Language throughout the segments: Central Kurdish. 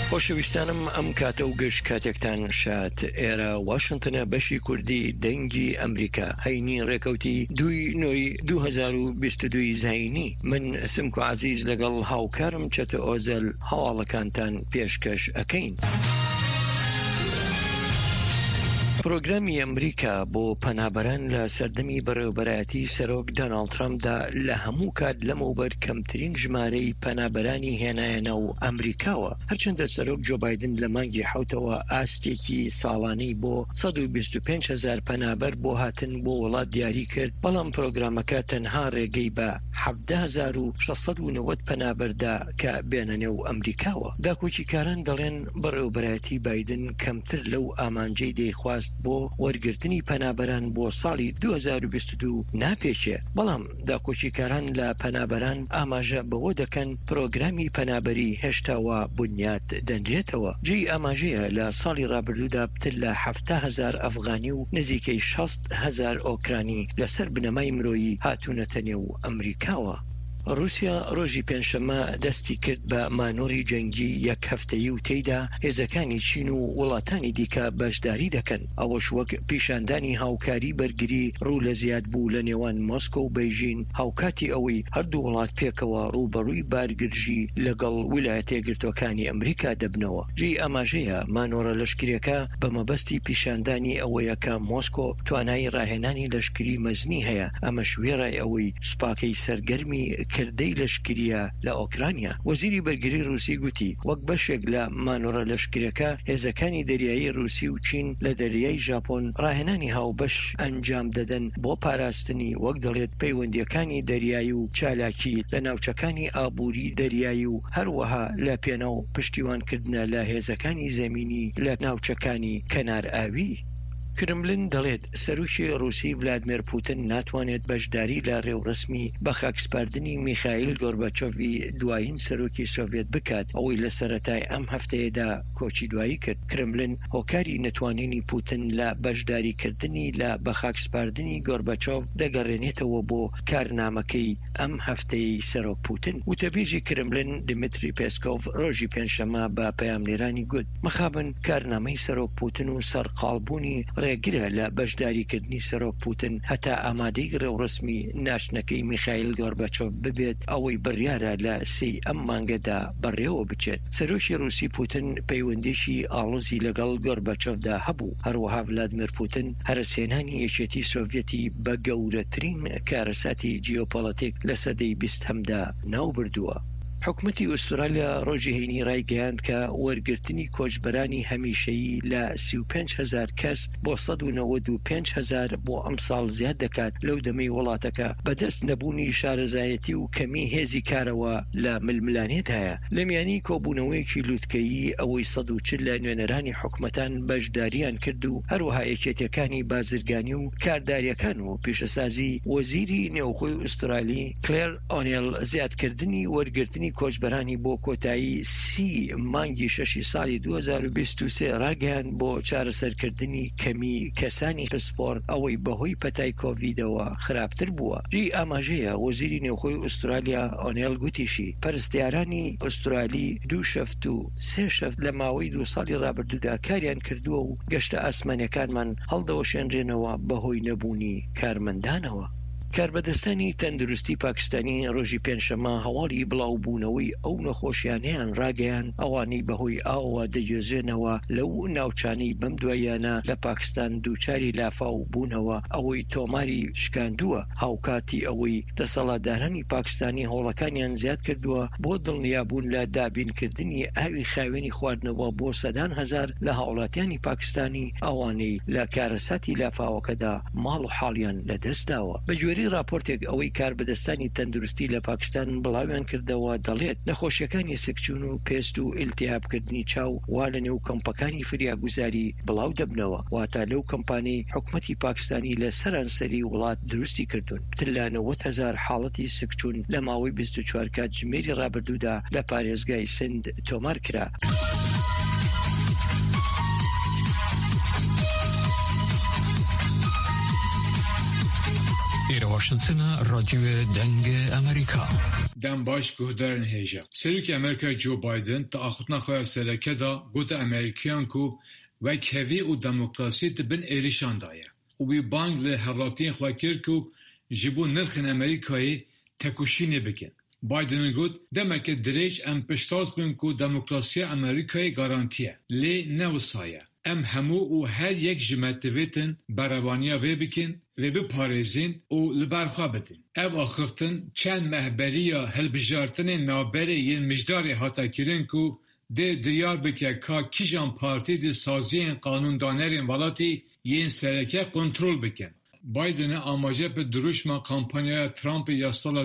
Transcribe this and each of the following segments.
خۆشەویستانم ئەم کاتە و گەشت کاتێکتان شات ئێرە واشنتنە بەشی کوردی دەنگی ئەمریکا هەینی ڕێکەوتی 2/9/2022 زاینی من سمکو عزیز لەگەڵ هاوکارم چەتە ئۆزەل هەواڵەکانتان پێشکەش ئەکەین. پرۆگرامی ئەمریکا بۆ پەنابەران لە سەردەمی بەڕێوەبەرایەتی سەرۆک دۆناڵد ترامپدا لە هەموو کات لەمەوبەر کەمترین ژمارەی پەنابەرانی هێنایەنە و ئەمریکاوە، هەرچەندە سەرۆک جۆ بایدن لە مانگی حوتەوە ئاستێکی ساڵانەی بۆ 125,000 پەنابەر بۆ هاتن بۆ وڵات دیاری کرد، بەڵام پرۆگرامەکە تەنها ڕێگەی بە 17,690 پەنابەردا کە بێنە نێو ئەمریکاوە. داکۆچیکاران دەڵێن بەڕێوەبەرایەتی بایدن کەمتر لەو ئامانجەی دەیخواست بۆ وەرگرتنی پەنابەران بۆ ساڵی 2022 ناپێچێ، بەڵام داکۆچیکاران لە پەنابەران ئاماژە بەوە دەکەن پرۆگرامی پەنابەری هێشتاوە بنیات دەنرێتەوە. جێی ئاماژەیە لە ساڵی ڕابردوودا پتر لە 70,000 ئەفغانی و نزیکەی 60,000 ئۆکرانی لەسەر بنەمای مرۆیی هاتوونەتە نێو ئەمریکاوە. رووسیا ڕۆژی پێنجشەممە دەستی کرد بە مانۆری جەنگی یەک هەفتەیی و تێیدا هێزەکانی چین و وڵاتانی دیکە بەشداری دەکەن، ئەوەش وەک پیشاندانی هاوکاری بەرگری ڕوو لە زیاد بوو لە نێوان مۆسکۆ و بەیژین، هاوکاتی ئەوەی هەردوو وڵات پێکەوە ڕووبەڕووی بارگرژی لەگەڵ ویلایەتە یەکگرتووەکانی ئەمریکا دەبنەوە. جێی ئاماژەیە مانۆرە لەشکریەکە بە مەبەستی پیشاندانی ئەوەیە کە مۆسکۆ توانایی ڕاهێنانی لەشکری مەزنی هەیە، ئەمە شوێڕای ئەوەی سوپاکەی سەرگەرمی کردەی لەشکریە لە ئۆکرانیا. وەزیری بەرگری رووسی گوتی وەک بەشێک لە مانۆرە لەشکریەکە هێزەکانی دەریایی رووسی و چین لە دەریای ژاپۆن ڕاهێنانی هاوبەش ئەنجام دەدەن بۆ پاراستنی وەک دەڵێت پەیوەندیەکانی دەریایی و چالاکی لە ناوچەکانی ئابووری دەریایی و هەروەها لە پێناو پشتیوانکردنە لە هێزەکانی زەمینی لە ناوچەکانی کەنار ئاوی. کرملن دەڵێت سەرۆکی رووسی ڤلادیمیر پوتین ناتوانێت بەشداری لە ڕێوڕسمی بە خاکسپاردنی میخائیل گۆرباچۆڤی دوایین سەرۆکی سۆڤێت بکات، ئەوەی لە سەرەتای ئەم هەفتەیەدا کۆچی دوایی کرد. کرملن هۆکاری نەتوانینی پوتین لە بەشداریکردنی لە بە خاکسپاردنی گۆرباچۆڤ دەگەڕێنێتەوە بۆ کارنامەکەی ئەم هەفتەی سەرۆک پوتین. وتەبێژی کرملن دمیتری پێسکۆڤ ڕۆژی پێنجشەممە بە پەیامنێرانی گوت مەخابن کارنامەی سەرۆک پوتین و سەرقاڵبوونی ڕێگرە لە بەشداریکردنی سەرۆک پوتین هەتا ئامادەی ڕێوڕسمی ناشنەکەی میخائیل گۆرباچۆڤ ببێت، ئەوەی بڕیارە لە 3 ئەم مانگەدا بەڕێوە بچێت. سەرۆکی رووسی پوتین پەیوەندیشی ئاڵۆزی لەگەڵ گۆرباچۆڤدا هەبوو، هەروەها ڤلادیمیر پوتین هەرسێنانی یەکێتی سۆڤێتی بە گەورەترین کارەساتی جیۆپۆلیتیک لە سەدەی 20دا ناوبردووە. حکومەتی ئوسترالیا ڕۆژی هەینی ڕایگەیاند کە وەرگرتنی کۆچبەرانی هەمیشەیی لە 35,000 کەس بۆ 195,000 بۆ ئەم ساڵ زیاد دەکات لەو دەمەی وڵاتەکە بەدەست نەبوونی شارەزایەتی و کەمی هێزی کارەوە لە ململانێت هەیە. لە میانی کۆبوونەوەیەکی لووتکەیی ئەوەی 140 لە نوێنەرانی حکومەتان بەشداریان کرد و هەروەها یەکێتیەکانی بازرگانی و کارداریەکان و پیشەسازی وەزیری نێوخۆی ئوسترالی کلێر ئۆنێل زیادکردنی وەرگرتنی کۆچبەرانی بۆ کۆتایی 30 مانگی 6 ساڵی 2023 ڕاگەیان بۆ چارەسەرکردنی کەمی کەسانی پسپۆر ئەوەی بەهۆی پەتای کۆڤیدەوە خراپتر بووە. جێی ئاماژەیە وەزیری نێوخۆی ئوسترالیا ئۆنێل گوتیشی پەرستیارانی ئوسترالی 2 شەفت و 3 شەفت لە ماوەی 2 ساڵی ڕابردوودا کاریان کردووە و گەشتە ئاسمانیەکانمان هەڵدەوەشێنرێنەوە بەهۆی نەبوونی کارمەندانەوە. کاربەدەستانی تەندروستی پاکستانی ڕۆژی پێنجشەممە هەواڵی بڵاوبوونەوەی ئەو نەخۆشیانەیان ڕاگەیان ئەوانەی بەهۆی ئاوە دەگوێزێنەوە لەو ناوچانەی بەم دواییانە لە پاکستان دووچاری لافاو بوونەوە ئەوەی تۆماری شکاندووە، هاوکاتی ئەوەی دەسەڵاتدارانی پاکستانی هەوڵەکانیان زیاد کردووە بۆ دڵنیابوون لە دابینکردنی ئاوی خاوێنی خواردنەوە بۆ سەدان هەزار لە هاوڵاتیانی پاکستانی ئەوانەی لە کارەساتی لافاوەکەدا ماڵ و حاڵیان لەدەستداوە. بەگوێرەی راپۆرتێک ئەوەی کاربەدەستانی تەندروستی لە پاکستان بڵاویان کردەوە دەڵێت نەخۆشیەکانی سکچون و پێست و ئیلتیهابکردنی چاو وا لە نێو کەمپەکانی فریاگوزاری بڵاو دەبنەوە، واتە لەو کەمپانیی حکومەتی پاکستانی لە سەرانسەری وڵات دروستی کردوون. پتر لە 90,000 حاڵەتی سکچون لە ماوەی 24 کات ژمێری ڕابردوودا لە پارێزگای سند تۆمار کرا. إلى واشنطن راديو دنگ أمريكا. دم باش گهدارن هیجا. سروک امریکا جو بایدن تا آخوتنا خواه سرکه دا گوت امریکیان کو و کوی و دموکراسی دبن ایریشان دایه. و بی بانگ له هرلاتین خواه کرد کو جبو نرخن امریکایی تکوشینه بکن. بایدن گوت دمک دریج ام پشتاز بین کو دموکراسی امریکایی گارانتیه. لی نوسایه. ام همو و هر یک جمعتویتن براوانیا وی بکن و بپارزین و لبرخواه بدین. او آخفتن چند محبری یا هلبجارتن نابره ین مجدار حتا کرن کو ده دیار بکه که کیجان پارتی ده سازین قانوندانرین ولاتی ین سرکه کنترول بکن. بایدن آماجه به دروشما کامپانیا ترامپ یا سال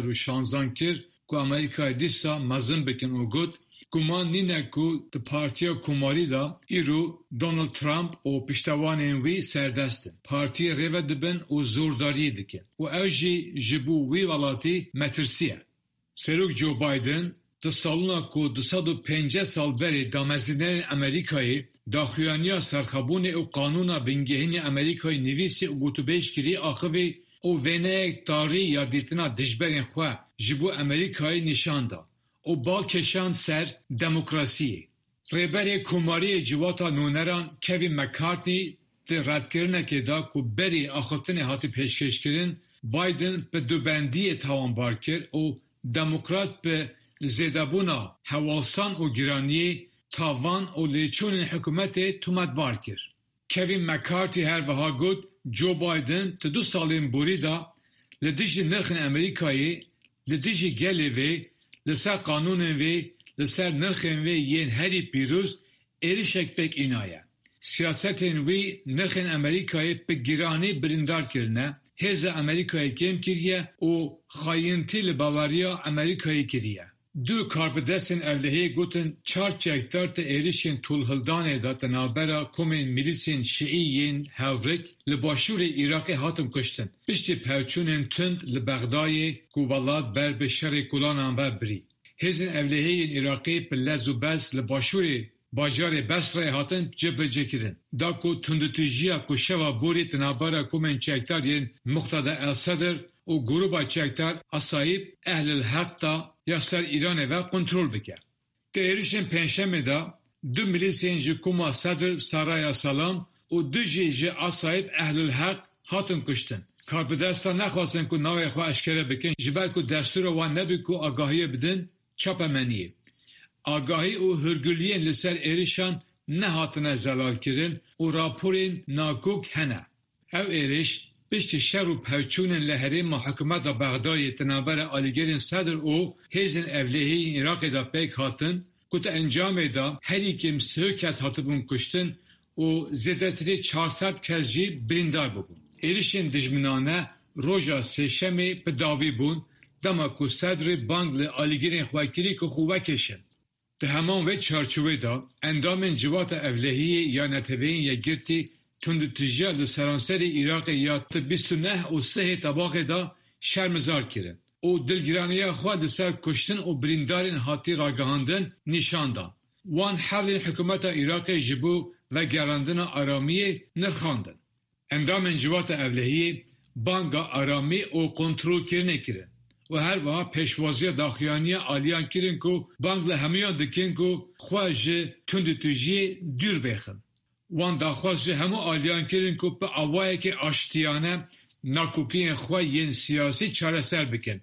2016 کرد که امریکای دیسا مزن بکن و گود گمان نینه که ده پارتیا کماری دا ایرو دونالد ترامپ و پشتوانین وی سردستن. پارتی ریوه دبن و زورداری دکن. و اوجی جبو وی ولاتی مترسیه. سروک جو بایدن ده سالونا که 250 سال بری دامزینرین امریکایی داخویانیا سرخبون او قانونا بنگهین امریکای نویسی او گوتوبیش کری آخوی او وینه یک داری یا دیتنا دجبرین خواه جبو امریکای نشان دا. او بال کشان سر دموکراسی. ریبر کماری جواتا نونران کوین مکارتنی ده رد کرنه که دا که بری آخوتن هاتی پیشکش کرن بایدن به دوبندی توانبار کرد او دموکرات به زیدابونا حوالسان و گرانی تاوان و لیچون حکومت تومتبار کرد. کوین مکارتی هر وها گود جو بایدن تا 2 سالین بوری دا لدیجی نرخن امریکایی لدیجی گلی وی لسر قانون وی لسر نرخن وی ین هری پیروز ایریشک بک اینایه. سیاستین وی نرخن امریکایی به گرانی بریندار کرنه هز امریکایی کم کریه و خاینتی لباوریا امریکایی کریه. دو کاربدسین evlehiyê gotin 4 çekdar te êrişên tûlhildanê da tenabera komên milîsên Şiîyên Hevrik li başûrê Iraqê hatin kuştin. Piştî pevçûnên tund li Bexdayê ku welat ber bi şerê kulanan ve birî. Hêzên evlehiyên Iraqê bi lez û bez li başûrê bajarê Besrayê hatin cibircêkirin. Da ku tundutûjiya ku şeva borî tenabera komên çekdar yên Muqtada el-Sedr û gruba çekdar Asayib Ehlil Haq da ya ser İran'e ve kontrol bike. Te erişin penşeme da 2 milisyen ji kuma Sedr Saraya Salam u 2 ji Asayib Ehlül Haq hatun kuştin. Karbidesta nexwastin ku navê xwe eşkere bikin ji ber ku destûra wan nebi ku agahiye bidin çapemeniye. Agahî û hürgüliyên li ser êrişan nehatine zelalkirin û raporên nakok hene. Ev êriş Piştî şer û pevçûnên li herêma hikûmeta Bexdayê tenabera alîgerên Sedr û hêzên evlehiyên Iraqê da pêk hatin ku te encamê da herî kim 3 kes hatibûn kuştin û zêdetirî 400 kes jî birîndar bibûn. Êrişên dijminane roja sêşemê bi dawî bûn dema ku Sedrê bang li alîgerên xwe kirî ku xwe vekeşin. Di heman vê çarçovê da endamên civata evlehiyê ya neteweyên yekgirtî tundutûjiya li seranserê Iraqê ya 29 û 3 tabaqê da şermizar kirin û dilgiraniya xwe di ser kuştin û birîndarên hatî ragihandin nîşan dan. Wan hevlên hikûmeta Iraqê ji bo vegerandina aramiyê nirxandin. Endamên civata evlehiyê banga aramî û kontrolkirinê kirin û her wiha pêşwaziya daxuyaniya aliyan kirin ku bang li hemûyan dikin ku xwe ji tundutûjiyê dûr bêxin. Wan daxwaz ji hemû aliyan kirin ku bi awayekî aştiyane nakokiyên xwe yên siyasî çareser bikin.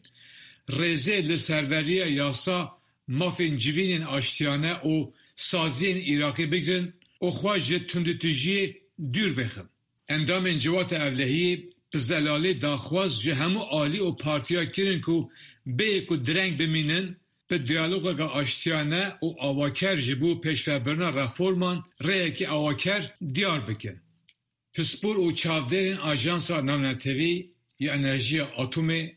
Rêzê li serveriya yasa mafên civînên aştiyane û saziyên Iraqê bigirin û xwe ji tundutûjiyê dûr bêxin. Endamên civata evlehiyê bi zelalê daxwaz ji hemû alî û partiya kirin ku bêyê ku direng bimînin bi diyalogeka aştiyane û awaker ji bo pêşvebirina reforman rêyekî awaker diyar bikin. Pispor û çavderên Ajansa Navnetewî ya Enerjiya Atomê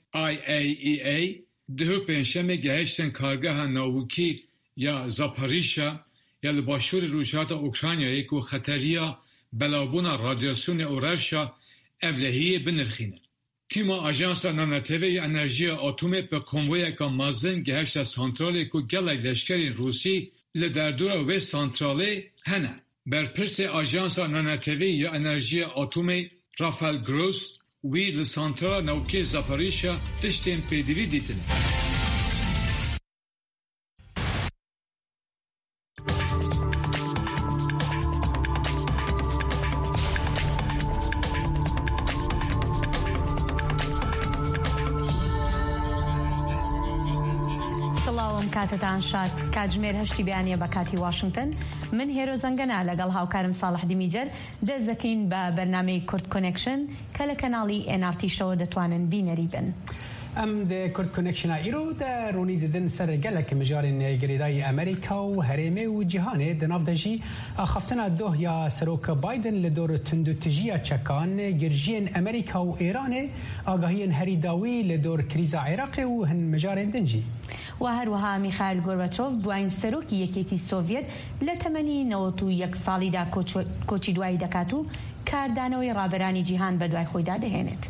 IAEA di pênşemê gihiştin kargeha nawîkî ya Zaporizhzhia ya li başûrê rojhilata Ukraynayê ku xeteriya belavbûna radyasyonê û rewşa evlehiyê binirxînin. Tîma Ajansa Navnetewî ya Enerjiya Atomê bi konvoyeka mezin gihişta santralê ku gelek leşkerên Rûsî li derdora wê santralê hene. Berpirsê Ajansa Navnetewî ya Enerjiya Atomê Rafael Gross وی لسانترال نوکی زاپاریشا تشتین پیدوی دیتن. کاتتان شاد کاتژمێر هەشتی بیانیە بە کاتی واشنگتن من هێرۆ زەنگەنە لەگەڵ هاوکارم ساڵح دیمیجەر دەست دەکەین بە بەرنامەی کورد کۆنێکشن کە لە کەناڵی NRT شەوە دەتوانن بینەری بن. ام د کورد کۆنێکشن ئیرۆ د ڕوونی ددن سەر گەلێک مژارên گرێدای ئەمریکا و هەرێمێ و جیهانê di nav de jî axaftina dohya Seroka Biden li dor tundutijiya çekan girjiyên Amerîka û Îranê agahiyên herî dawî li dor krîza Iraqê û hin mijarên din jî. و هەروەها میخائیل گۆرباچۆڤ دوایین سەرۆکی یەکێتی سۆڤیەت لە تەمەنی 91 ساڵیدا کۆچی دوایی دەکات و کاردانەوەی ڕابەرانی جیهان بە دوای خۆیدا دەهێنێت.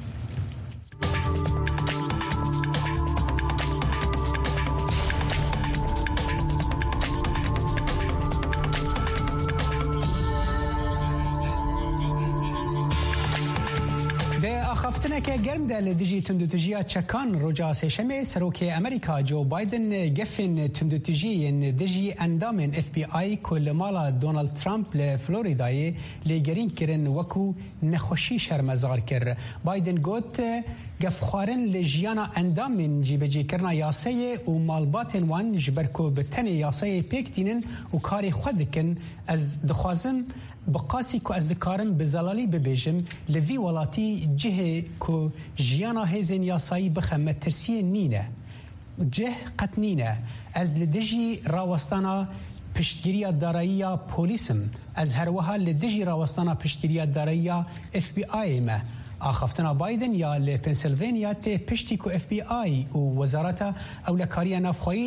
خفتنەکە گەرمدا لە دژی تونندوتیژیە چەکان ڕۆژا سێشەمێ سەرۆکی ئەمریکا جۆ بایدن گەفێن تونندوتیژیên دژی ئەندامên FBI کو لە ماڵا دۆنالد ترامپ لە فلۆریدایê لێگەرین kirin وەکو نەخۆشی شەرمەزار کرد. بایدن گوت گەفخواrin li jiyana endamên cîbecîkirina yasayê û malbatên wan ji ber ku bi tenê yasayê pêk tînin û karê xwe dikin ez dixwazim بقاسی کو از دکارم به زلالی ببیجم لوی ولاتی جه کو جیانا هزین یاسایی بخمه ترسیه نینه جه قط نینه از لدجی راوستانا پشتگیری دارایی پولیسم از هر وها لدجی راوستانا پشتگیری دارایی FBI ما آخفتنا بایدن یا لپنسیلوانیا ته پشتی کو FBI و وزارت اولکاری نافخوایی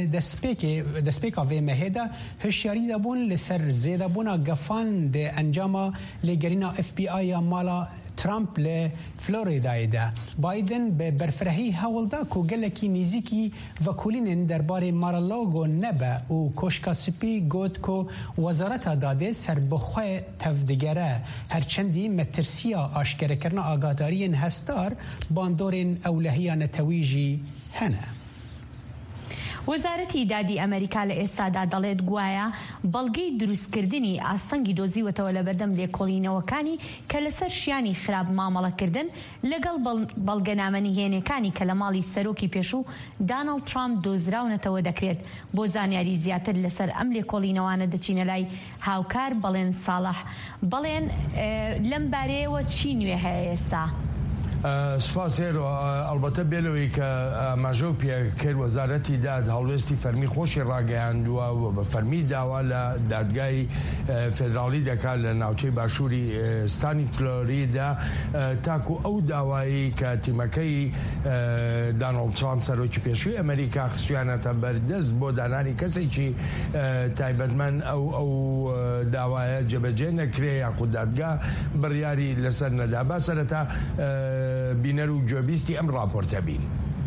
دسپیکا و مهدا هشیاری دابون لسر زیده بونا گفان ده انجاما لگرینا FBI مالا ترامپ ل فلوریدای ده بایدن به برفرهی هولدا کو گلکی نیزیکی وکولین درباره مارالاگو نبه و کوشکا سپی گوت کو وزارت داده سر بخواه تفدگره هرچندی مترسیا آشکره کرنا آگادارین هستار باندورین اولهیان تویجی هنه. وەزارەتی دادی ئەمریکا لە ئێستادا دەڵێت گوایە بەڵگەی دروستکردنی ئاستەنگی دۆزیوەتەوە لە بەردەم لێکۆڵینەوەکانی کە لەسەر شیانی خراپ مامەڵەکردن لەگەڵ بەڵگەنامەنیهێنەکانی کە لە ماڵی سەرۆکی پێشوو داناڵد ترامپ دۆزراونەتەوە دەکرێت. بۆ زانیاری زیاتر لەسەر ئەم لێکۆڵینەوانە دەچینە لای هاوکار بەڵێن ساڵح بەڵێن لەم بارەیەوە چی نوێ هەیە ئێستا؟ سپاس هێرۆ ئەلبەتە بێلەوەی کە ئاماژە و پێکرد وەزارەتی داد هەڵوێستی فەرمی خۆشی ڕاگەیاندووە و بە فەرمی داوا لە دادگای فێدراڵی دەکات لە ناوچەی باشووری ستانی فلۆریدا تاکو ئەو داوایی کە تیمەکەی داناڵد ترامپ سەرۆکی پێشووی ئەمریکا خستویانەتە بەردەست بۆ دانانی کەسێکی تایبەتمەند ئەو داوایە جێبەجێ نەکرێ یاخود دادگا بڕیاری لەسەر نەدا. با سەرەتا بینەر و گوێبیستی ئەم راپۆرتە بین.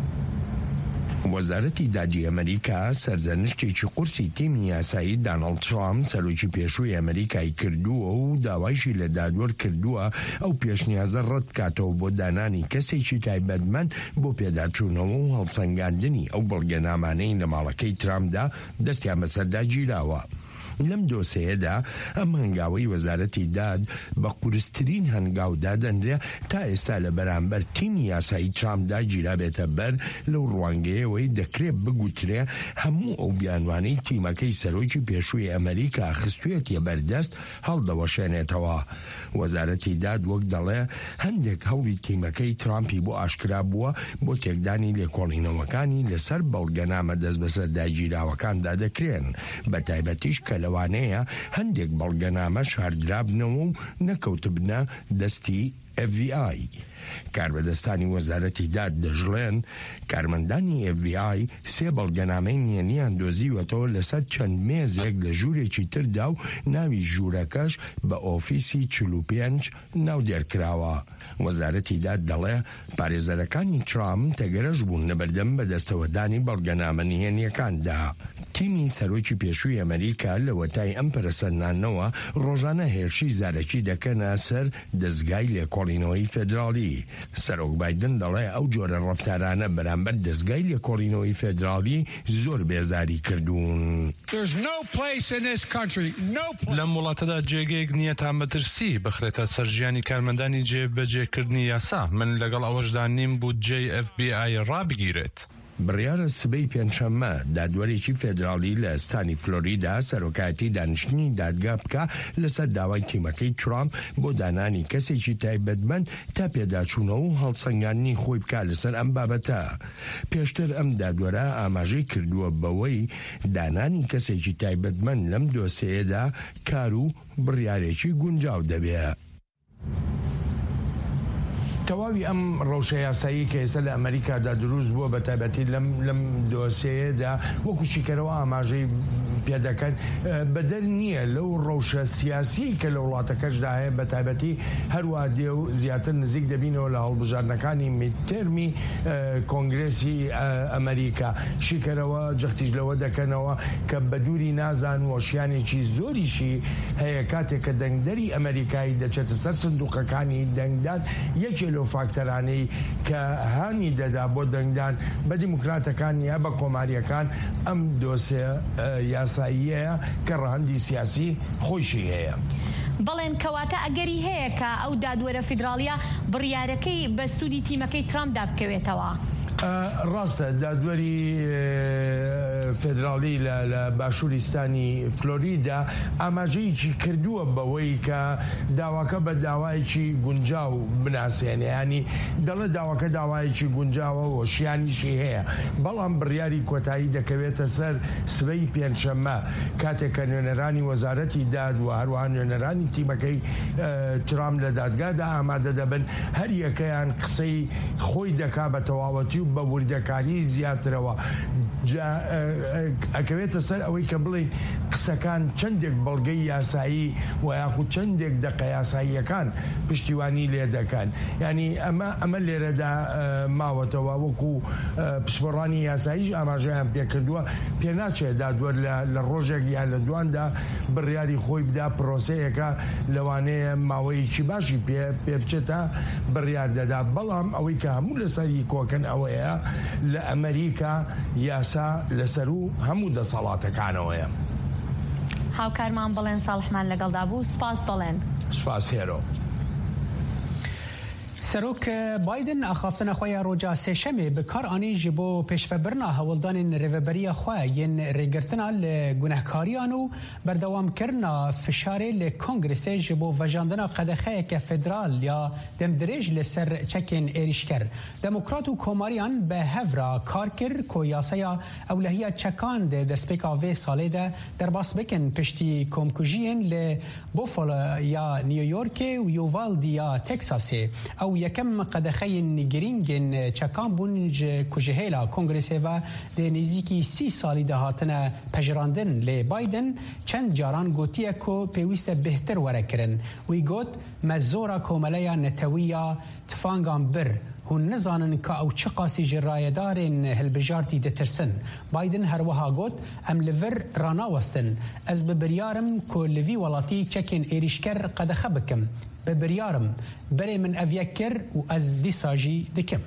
وەزارەتی دادی ئەمریکا سەرزەنشتێکی قورسی تیمی یاسایی داناڵد ترامپ سەرۆکی پێشووی ئەمریکای کردووە و داوایشی لە دادوەر کردووە ئەو پێشنیازە ڕەت بکاتەوە بۆ دانانی کەسێکی تایبەتمەند بۆ پێداچوونەوە و هەڵسەنگاندنی ئەو بەڵگەنامانەی لە ماڵەکەی ترامپدا دەستیان بەسەردا گیراوە. لەم دۆسەیەدا ئەم هەنگاوەی وەزارەتی داد بە قورسترین هەنگاو دادەنرێ تا ئێستا لە بەرامبەر تیمی یاسایی ترامپدا گیرا بێتە بەر لەو ڕوانگەیەوەی دەکرێت بگوترێ هەموو ئەو بیانوانەی تیمەکەی سەرۆکی پێشووی ئەمریکا خستوێتیە بەردەست هەڵدەوەشێنێتەوە. وەزارەتی داد وەک دەڵێ هەندێک هەوڵی تیمەکەی ترامپی بۆ ئاشکرا بووە بۆ تێکدانی لێکۆڵینەوەکانی لەسەر بەڵگەنامە دەست بەسەرداگیراوەکاندا دەکرێن بە تایبەتیش کە لەوانەیە هەندێک بەڵگەنامە شاردرابنەوە و نەکەوتبنە دەستی FBI. کاربەدەستانی وەزارەتی داد دەژڵێن کارمەندانی FBI سێ بەڵگەنامەی نێنیان دۆزیوەتەوە لەسەر چەند مێزێک لە ژوورێکی تردا و ناوی ژوورەکەش بە ئۆفیسی 45 ناو دێرکراوە. وەزارەتی داد دەڵێ پارێزەرەکانی ترامپ تەگەرەش بوون لە بەردەم بەدەستەوەدانی بەڵگەنامە نهێنیەکاندا. تیمی سەرۆکی پێشووی ئەمریکا لە وەتای ئەم پەرسەندانەوە ڕۆژانە هێرشی زارەکی دەکەنە سەر دەستگای لێکۆڵینەوەی فێدراڵی. سەرۆک بایدن دەڵێ ئەو جۆرە ڕەفتارانە بەرامبەر دەستگای لێکۆڵینەوەی فێدراڵی زۆر بێزاری کردوون. لەم وڵاتەدا جێگەیەک نییە تا مەترسی بخرێتە سەر ژیانی کارمەندانی جێبەجێکردنی یاسا. من لەگەڵ ئەوەشدا نیم بودجەی FBI ڕابگیرێت. بڕیارە سبەی پێنجشەممە دادوەرێکی فێدراڵی لە ئەستانی فلۆریدا سەرۆکاتی دانیشتنی دادگا بکە لەسەر داوای تیمەکەی ترامپ بۆ دانانی کەسێکی تایبەتمەند تا پێداچوونەوە و هەڵسەنگاندنی خۆی بکە لەسەر ئەم بابەتە. پێشتر ئەم دادوەرە ئاماژەی کردووە بەوەی دانانی کەسێکی تایبەتمەند لەم دۆسەیەدا کار و بڕیارێکی گونجاو دەبێت. تەواوی ئەم ڕەوشە یاسایی کە ئێستا لە ئەمریکادا دروست بووە بە تایبەتی لەم دۆسەیەدا وەکو شیکەرەوە ئاماژەی پێدەکەن بەدەر نییە لەو ڕەوشە سیاسی کە لە وڵاتەکەشدا هەیە بە تایبەتی هەروە دێ و زیاتر نزیک دەبینەوە لە هەڵبژارنەکانی میدتێرمی کۆنگرێسی ئەمریکا. شیکەرەوە جەختیش لەوە دەکەنەوە کە بە دووری نازان وەشیانێکی زۆریشی هەیە کاتێک کە دەنگدەری ئەمریکایی دەچێتە سەر سندوقەکانی دەنگدان یەکێ لەو فاکتەرانەی کە هانی دەدا بۆ دەنگدان بە دیموکراتەکان یا بە کۆماریەکان ئەم دۆسێ یاساییەیە کە ڕەهەندی سیاسی خۆشی هەیە. بەڵێن کەواتە ئەگەری هەیە کە ئەو دادوەرە فیدراڵیە بڕیارەکەی بە سوودی تیمەکەی ترامپدا بکەوێتەوە. ڕاستە دادوەری فێدراڵی لە باشووریستانی فلۆریدا ئاماژەیەکی کردووە بەوەی کە داواکە بە داوایەکی گونجاو بناسێنێ. ینی دەڵێ داواکە داوایەکی گونجاوە وەشیانیشی هەیە، بەڵام بڕیاری کۆتایی دەکەوێتە سەر سبەی پێنجشەممە کاتێک کە نوێنەرانی وەزارەتی داد و هەروەها نوێنەرانی تیمەکەی ترامپ لە دادگادا ئامادە دەبن هەر یەکەیان قسەی خۆی دەکا بە تەواوەتی و بە وردەکاری زیاترەوە. ئەکەوێتە سەر ئەوەی کە بڵێ قسەکان چەندێک بەڵگەی یاسایی و یاخود چەندێک دەقە یاساییەکان پشتیوانی لێ دەکەن. ینی ئەمە لێرەدا ماوەتەوە وەکو پشتوەڕانی یاساییش ئاماژەیان پێکردووە پێناچێت دادوەر لە ڕۆژێک یان لە دواندا بڕیاری خۆی بدا پرۆسەیەکە لەوانەیە ماوەیەکی باشی پێ بچێتە بڕیار دەدا. بەڵام ئەوەی کە هەموو لەسەری کۆکەن ئەوەیە لە ئەمریکا یاسا لەسەر و هەموو دەسەڵاتەکانەوەیە. هاوکارمان بڵێن ساڵحمان لەگەڵدا بوو. سپاس بڵێن. سپاس هێرۆ. سەرۆک بایدن ئاخافتنە خۆیان ڕۆژا سێشەمێ بەکارانی ji بۆ پێشڤەبرنا هەوڵدانên rêveberiya xwe yên rêgirtina li gunehkariyan û berdewamkirina fişarê li Kongresê ji bo vejandina qedexeyeke federal ya demdirêj li ser çekên êrişker. Demokrat û komariyan bi hev re kar kir ku yasaya ewlehiya çekan de destpêka vê salê de derbas bikin piştî komkujiyên li Buffalo ya New Yorkê û Uvalde ya Texasê. Ew yekem qedexeyên girîngên çekan bûn ji kujihêla Kongresê ve dê nêzîkî 30 salî de hatine pejirandin. Lê Biden çend caran gotiye ku pêwîst e bêhtir were kirin. Wî got me zora komeleya netewî ya tifangan bir hûn nizanin ka ew çi qasî ji rayedarên hilbijartî ditirsin. Biden herwiha got em li vir ranawestin. Ez bi biryarim ku li vî welatî çekên êrişker qedexe bikim. ببریارم برای من اویک کر و از دیسا جی دکم.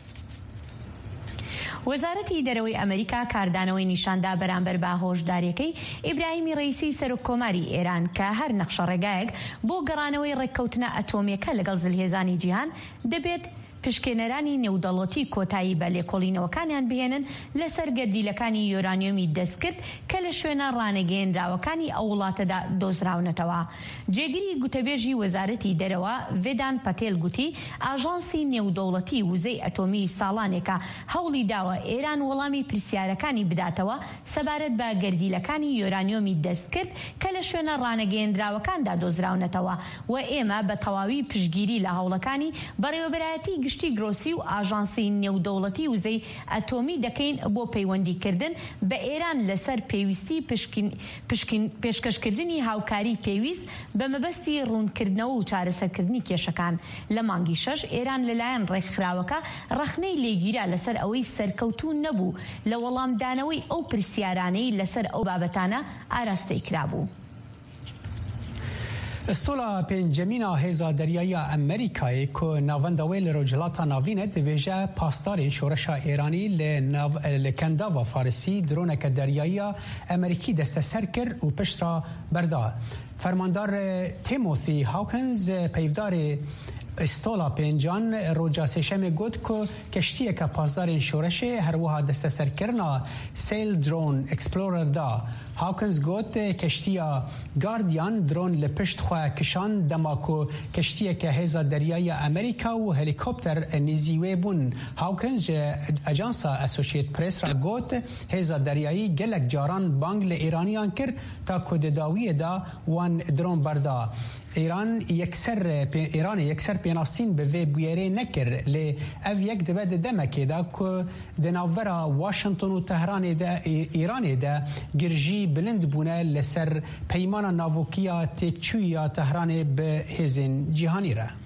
وەزارەتی دەرەوەی ئەمریکا کاردانەوەی نیشاندا بەرامبەر بە هۆشداریەکەی ئیبراهیمی ڕەیسی سەرۆک کۆماری ئێران کە هەر نەخشە ڕێگایەک بۆ گەڕانەوەی ڕێککەوتنە ئەتۆمیەکە لەگەڵ زلهێزانی جیهان دەبێت پشکێنەرانی نێودەوڵەتی کۆتایی بە لێکۆڵینەوەکانیان بهێنن لەسەر گەردیلەکانی یۆرانیۆمی دەستکرد کە لە شوێنە ڕانەگەیەنراوەکانی ئەو وڵاتەدا دۆزراونەتەوە. جێگیری گوتەبێژی وەزارەتی دەرەوە ڤێدان پەتێل گوتی ئاژانسی نێودەوڵەتی وزەی ئەتۆمی ساڵانێکە هەوڵی داوە ئێران وەڵامی پرسیارەکانی بداتەوە سەبارەت بە گەردیلەکانی یۆرانیۆمی دەستکرد کە لە شوێنە ڕانەگەیەنراوەکاندا دۆزراونەتەوە و ئێمە بە تەواوی پشتگیری لە هەوڵەکانی بەڕێوەبەرایەتی گشتی گرۆسی و ئاژانسی نێودەوڵەتی وزەی ئەتۆمی دەکەین بۆ پەیوەندیکردن بە ئێران لەسەر پێویستی پێشکەشکردنی هاوکاری پێویست بە مەبەستی ڕوونکردنەوە و چارەسەرکردنی کێشەکان. لە مانگی 6 ئێران لەلایەن ڕێکخراوەکە ڕەخنەی لێگیرا لەسەر ئەوەی سەرکەوتوو نەبوو لە وەڵامدانەوەی ئەو پرسیارانەی لەسەر ئەو بابەتانە ئاراستەی کرابوو. استولا پنجمین هێزا دەریایی ئەمریکای کو ناوەندەوەی لە ڕۆژهەڵاتە ناوینە دەبێژە پاسدارین شۆڕەشە ئێرانی لە کەنداڤا فارسی درۆنێکە دەریاییە ئەمریکی دەستە سەر کرد و پشترا بەردا. فەرماندار تیمۆثی هاوکنز پەیوەدارێ استولا پێنجان ڕۆژا سێشەمێ گوت کو کەشتیەکە پاسدارین شۆڕەشێ هەروەها دەستە سەرکردنا سیل درۆن ئەکسپلۆرەر دا. هاوکنز گوت کەشتیە گاردیان درۆن لە پشت خۆ کشان دەماکۆ کەشتیەکە هێزا دەریایی ئەمریکا و هەلیکۆپتەر نزیوێ بوون. هاوکنز ئەجانسا ئەسۆشیێت پرێس را گوت هێزا دەریایی gelek جاران بانگ لە ئێرانیان کرد تا کۆدەداویەدا وان درۆن بەردا. ایران یکسر پێناسین بە vê bûyerê nekir lê ev yek dibe di demekê de ku di navbera Washington û Tehranê de Îranê de girjî bilind bûne li ser peymana navokiya têkçûyiya Tehranê bi hêzên cîhanî re.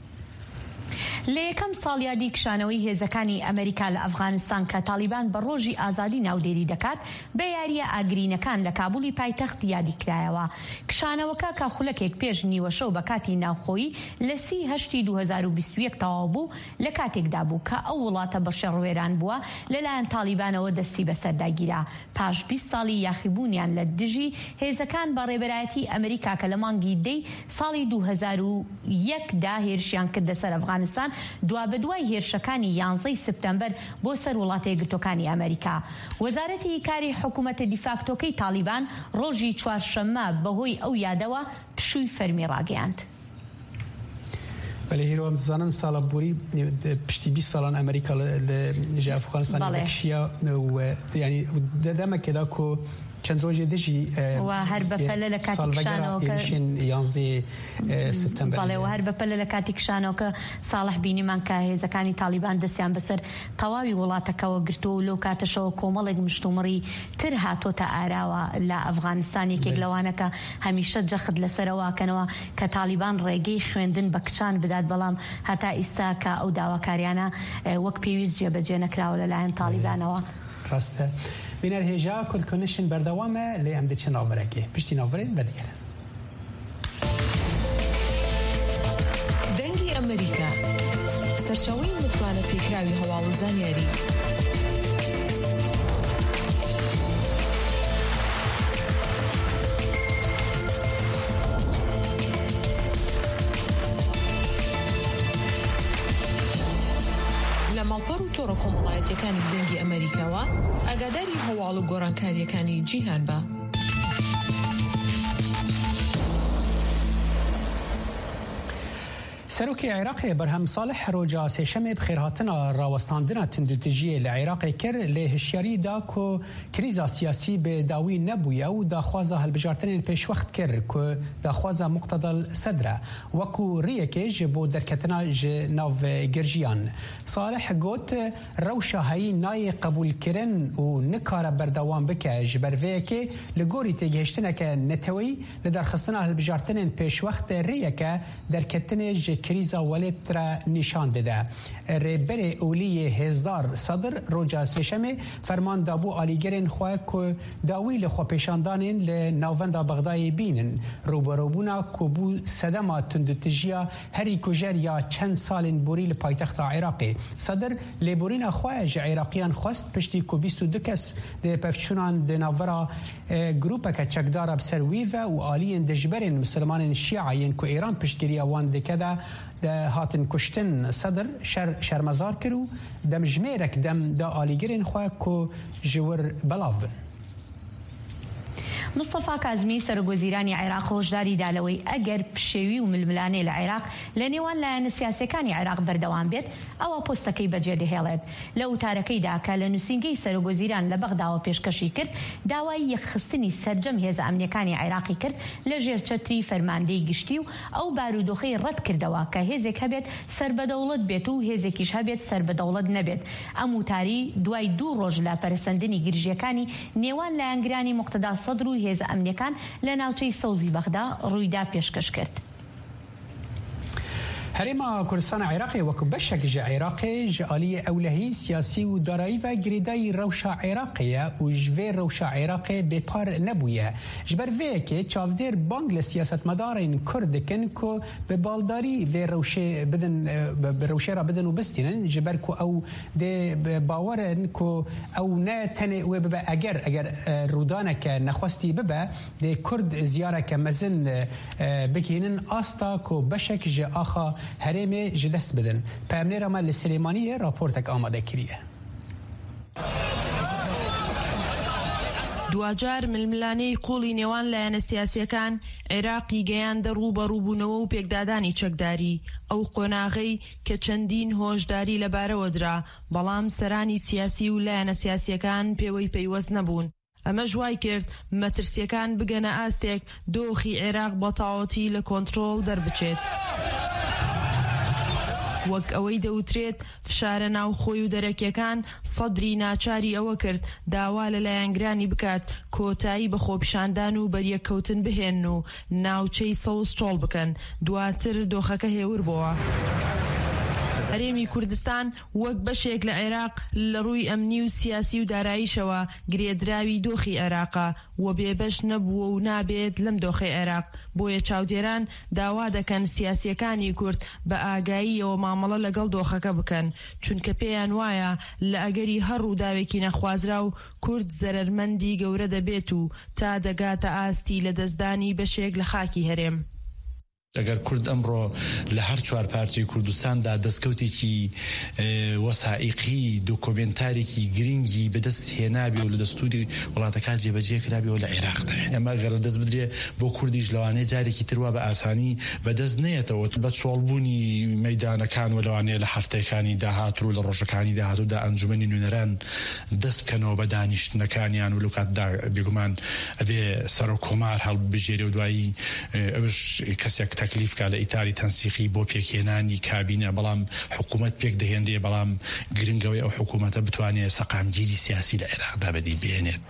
لە یەکەم ساڵیادی کشانەوەی هێزەکانی ئەمریکا لە ئەفغانستان کە تالیبان بە ڕۆژی ئازادی ناودێری دەکات بە یاریە ئاگرینەکان لە کابولی پایتەخت یادی کرایەوە. کشانەوەکە کە خولەکێک پێش نیوەشەو بە کاتی ناوخۆیی لە 30 2021 تەواو بوو لە کاتێکدا بوو کە ئەو وڵاتە بەشێڕوێران بووە لەلایەن تالیبانەوە دەستی بەسەرداگیرا. پاش 20 ساڵی یاخیبوونیان لە دژی هێزەکان بە ڕێبەرایەتی ئەمریکا کە لە مانگی دەی ساڵی 2001 دا هێرشیان کردە سەر ئەفغانستان دوا بەدوای هێرشەکانی 11 سپتەمبەر بۆ سەر وڵاتە یەکگرتوەکانی ئەمریکا. وەزارەتی کاری حکوومەتە دیفاکتۆکەی تالیبان ڕۆژی چوارشەممە بەهۆی ئەو یادەوە پشووی فەرمی ڕاگەیاند. بەڵێ هیرۆم دەزانن ساڵە بوری پشتی 20 ساڵان ئەمریکا لە نێژی ئەفغانستان لەکشیە ینی دەدەمەکێدا کۆ چەند ڕۆژێ دژی هەر بەپەلە لە کاتی کشانەوەکە سپتەمبەر و هەر بەپەلە لە کاتی کشانەوەکە ساڵح بینیمان کە هێزەکانی تالیبان دەستیان بەسەر تەواوی وڵاتەکەەوە گرتو و لەو کاتەشەوە کۆمەڵێک مشتومڕی تر هاتۆتە ئاراوە لە ئەفغانستان. یەکێک لەوانەکە هەمیشە جەخت لەسەرەوەکەنەوە کە تالیبان ڕێگەی خوێندن بە کچان بدات بەڵام هەتا ئیستا کە ئەو داواکاریانە وەک پێویست جێبەجێ نەکراوە لەلایەن تالیبانەوە. ڕاستە بینەر هێژا کولکۆنشن بەردەوامە لێ ئەم دەچێ ناوبەرەکێ پشتی ناوبەرێت بەدیگەرە. دەنگی ئەمریکا سەرچاوەی متمانە پێکراوی هەواڵ و زانیاری. لە ماڵپەڕ و تۆڕە کۆمەڵایەتیەکانی دەنگی ئەمریکاوە ئاگاداری هەواڵ و گۆڕانکاریەکانی جیهان بە. سەرۆکی عێراقی بەرهەم ساڵح ڕۆژا سێشەمێ بخێرهاتنە ڕاوەستاندنە تندوتیژیە لە عێراقی کرد لێ هشیاریدا کۆ کریزا سیاسی بێ داوی نەبوویە و داخوازە هەلبژارتنên پێشوەخت کرد کۆ داخوازە مقتەدەل سەدرە وەکو ڕیەکێ ji بۆ دەرکەتنە ji ناو گرژیان. ساڵح گوت ڕەوشە هەیی نایە قبولکردن و نکارە بەردەوام بکە ji ber vêyekê li gorî têgihiştineke netewî li derxistina hilbijartinên pêşwext rêyeke derketinê ji کریزا ولێت را نیشان دەدا. ڕێبەرێ ئەولیە هێزدار سەدر ڕۆژا سێشەمێ فەرمان دابوو ئالیگەرên xwe ku dawî li xwepêşandanên li navbenda Bexdayê bînin rûberobûna ku bû sedema tundutijiya herî kujer ya çend salên borî li paytexta Iraqê. Sedir lêborîna xwe ji Iraqiyan xwest piştî ku 22 kes di pevçûnan di navbera grûpeke çekdara bi ser wî ve û aliyên dijberên Müslümanên Şîayên ku Îran piştgiriya wan dike de هاتن کشتن صدر شرمزار کرو دم جمێرek dem da alîgirên xwe ku ji wir belav bin. مستەفا کازمی سەرۆکوەزیرانی عێراق هۆشداری دالەوەی ئەگەر پشێوی و ململانەی لە عێراق لە نێوان لایەنە سیاسیەکانی عێراق بەردەوام بێت ئەوە پۆستەکەی بەجێدەهێڵێت. لە وتارەکەیدا کە لە نووسینگەی سەرۆکوەزیران لە بەغداوە پێشکەشی کرد داوای یەکخستنی سەرجەم هێزە ئەمنیەکانی عێراقی کرد لە ژێرچەتری فەرماندەی گشتی و ئەو بارودۆخەی ڕەت کردەوە کە هێزێک هەبێت سەربەدەوڵەت بێت و هێزێکیش هەبێت سەربەدەوڵەت نەبێت. ئەم وتاری دوای 2 ڕۆژ لە پەرسەندنی گرژیەکانی نێوان لایەنگرانی موقتەدا سەدر و هێزە ئەمنیەکان لە ناوچەی سەوزی بەغدا ڕوویدا پێشکەش کرد. هەرێما کوردستان عێراقی وەکو بەشێک ji عێراقê ji aliyê ewlehî siyasî û darayî ve girêdayî rewşa Iraqê ye û ji vê rewşa Iraqê bêpar nebûye. Ji ber vê yekê çavdêr bang li siyasetmedarên Kurd dikin ku bi baldarî vê rewşê bidin bi rewşê re bidin û bistînin ji ber ku ew dê bawerin ku ew ne tenê wê bibe eger rûdaneke nexwestî bibe dê Kurd ziyareke mezin bikînin asta ku beşek ji axa هەرێمێ ji dest bidin. Peyamnêra me li Silêmaniyê raportek amade kiriye. دوجار ململانەی قوڵی نێوان لایەنە سیاسیەکان عێراقی گەیاندە ڕوبەڕووبوونەوە و پێکدادانی چەکداری ئەو قۆناغەی کە چەندین هۆشداری لەبارەوە درا بەڵام سەرانی سیاسی و لایەنە سیاسیەکان پێوەی پەیوەست نەبوون. ئەمە ژوای کرد مەترسیەکان بگەنە ئاستێک دۆخی عێراق بە تەواوەتی لە کۆنتڕۆڵ دەربچێت. وەک ئەوەی دەوترێت فشارە ناوخۆی و دەرەکیەکان سەدری ناچاری ئەوە کرد داوا لە لایەنگرانی بکات کۆتایی بە خۆپیشاندان و بەریەکەوتن بهێن و ناوچەی سەوز چۆڵ بکەن. دواتر دۆخەکە هێور بووە. هەرێمی کوردستان وەک بەشێک لە عێراق لە ڕووی ئەمنی و سیاسی و داراییشەوە گرێدراوی دۆخی عێراقا و بێبەش نەبووە و نابێت لەم دۆخی عێراق. بۆیە چاودێران داوا دەکەن سیاسیەکانی کورد بە ئاگاییەوە مامەڵە لەگەڵ دۆخەکە بکەن چونکە پێیان وایە لە ئەگەری هەر ڕووداوێکی نەخوازرا و کورد زەرەرمەندی گەورە دەبێت و تا دەگاتە ئاستی لە دەستدانی بەشێک لە خاکی هەرێم. ئەگەر کورد ئەمڕۆ لە هەر 4 پارچەی کوردستاندا دەستکەوتێکی وەسائیقی دۆکۆمنتارێکی گرنگی بەدەست هێنابێ و لە دەستوری وڵاتەکە جێبەجێ کرابێەوە لە عێراقدا ئەمە گەڕە دەست بدرێ بۆ کوردیش لەوانەیە جارێکی تروا بە ئاسانی بەدەست نێتەوە بە چۆڵبوونی مەیدانەکان و لەوانەیە لە هەفتەیەکانی داهات و لە ڕۆژەکانی داهاتوودا ئەنجومەنی نوێنەران دەست بکەنەوە بە دانیشتنەکانیان و لەکاتدا بێگومان ئەبێ سەر و کۆمار هەڵبژێرێ و دوایی ئەوش کەسێک تەکلیفکە لە ئیتاری تەنسیقی بۆ پێکهێنانی کابینە بەڵام حکوومەت پێک دەهێندێ بەڵام گرنگەوەی ئەو حکوومەتە بتوانێت سەقامگیری سیاسی لە عێراقدا بەدی بێنێت.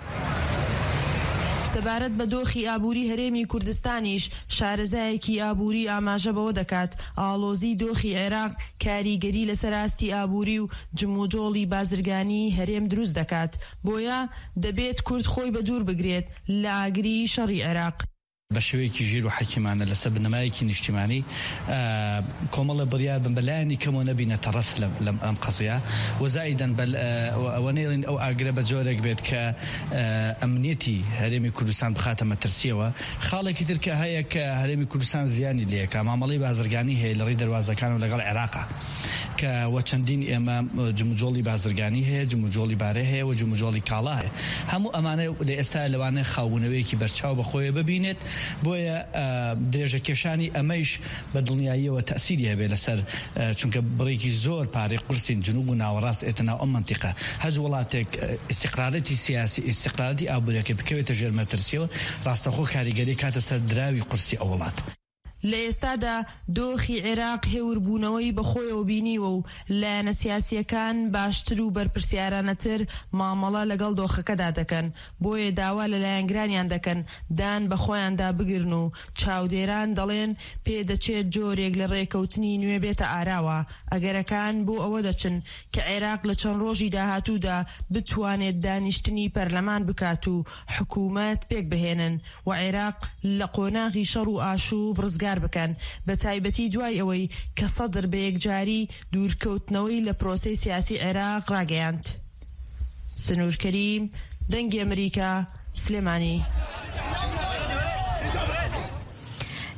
سەبارەت بە دۆخی ئابووری هەرێمی کوردستانیش شارەزایەکی ئابووری ئاماژە بەوە دەکات ئاڵۆزی دۆخی عێراق کاریگەری لەسەر ئاستی ئابووری و جموجۆڵی بازرگانی هەرێم دروست دەکات. بۆیە دەبێت کورد خۆی بە دوور بگرێت لە ئاگری شەڕی عێراق. بە شێوەیەکی ژیر و حەکیمانە لەسەر بنەمایەکی نیشتیمانی کۆمەڵە بڕیار بن بەلایانی کەمەوە نەبینە تەڕەف لەم قەزەیە وەزایدەن ئەوە نێڵین ئەو ئاگرە بە جۆرێک بێت کە ئەمنیەتی هەرێمی کوردستان بخاتە مەترسیەوە. خاڵێکی تر کە هەیە کە هەرێمی کوردستان زیانی لێکە مامەڵەی بازرگانی هەیە لە ڕێی دەواازەکان و لەگەڵ عێراقا کە وە چەندین ئێمە جموجۆڵی بازرگانی هەیە جموجۆڵی بارێ هەیە و جموجۆڵی کاڵا هەیە هەموو ئەمانە لە ئێستا لەوانەیە خاوونەوەیەکی بەرچاو بەخۆیە ببینێت. بۆیە درێژە کێشانی ئەمەیش بە دڵنیاییەوە تەسیری هەبێ لەسەر چونکە بڕێکی زۆر پارەی قورسین جنوب و ناوەڕاست ئێتەناو ئەم منتیقە هەز وڵاتێک استقرارەتی سیاسی استقرارەتی ئابوووریەکە بکەوێتە ژێر مەترسیەوە ڕاستەخۆ کاریگەری کاتە سەر دراوی قورسی ئەو وڵات. لە ئێستادا دۆخی عێراق هێوربوونەوەی بەخۆیەوە بینیوە و لایەنە سیاسیەکان باشتر و بەرپرسیارانەتر مامەڵە لەگەڵ دۆخەکەدا دەکەن. بۆیە داوا لە لایەنگرانیان دەکەن دان بە خۆیاندا بگرن و چاودێران دەڵێن پێدەچێت جۆرێک لە ڕێکەوتنی نوێ بێتە ئاراوە. ئەگەرەکان بۆ ئەوە دەچن کە عێراق لە چەند ڕۆژی داهاتوودا بتوانێت دانیشتنی پەرلەمان بکات و حکوومەت پێک بهێنن و عێراق لە قۆناغی شەڕ و ئاشوب ڕزگار بکەن بە تایبەتی دوای ئەوەی کە سەدر بە یەکجاری دوورکەوتنەوەی لە پرۆسەی سیاسی عێراق ڕاگەیاند. سنوور کەریم دەنگی ئەمریکا سلێمانی. لە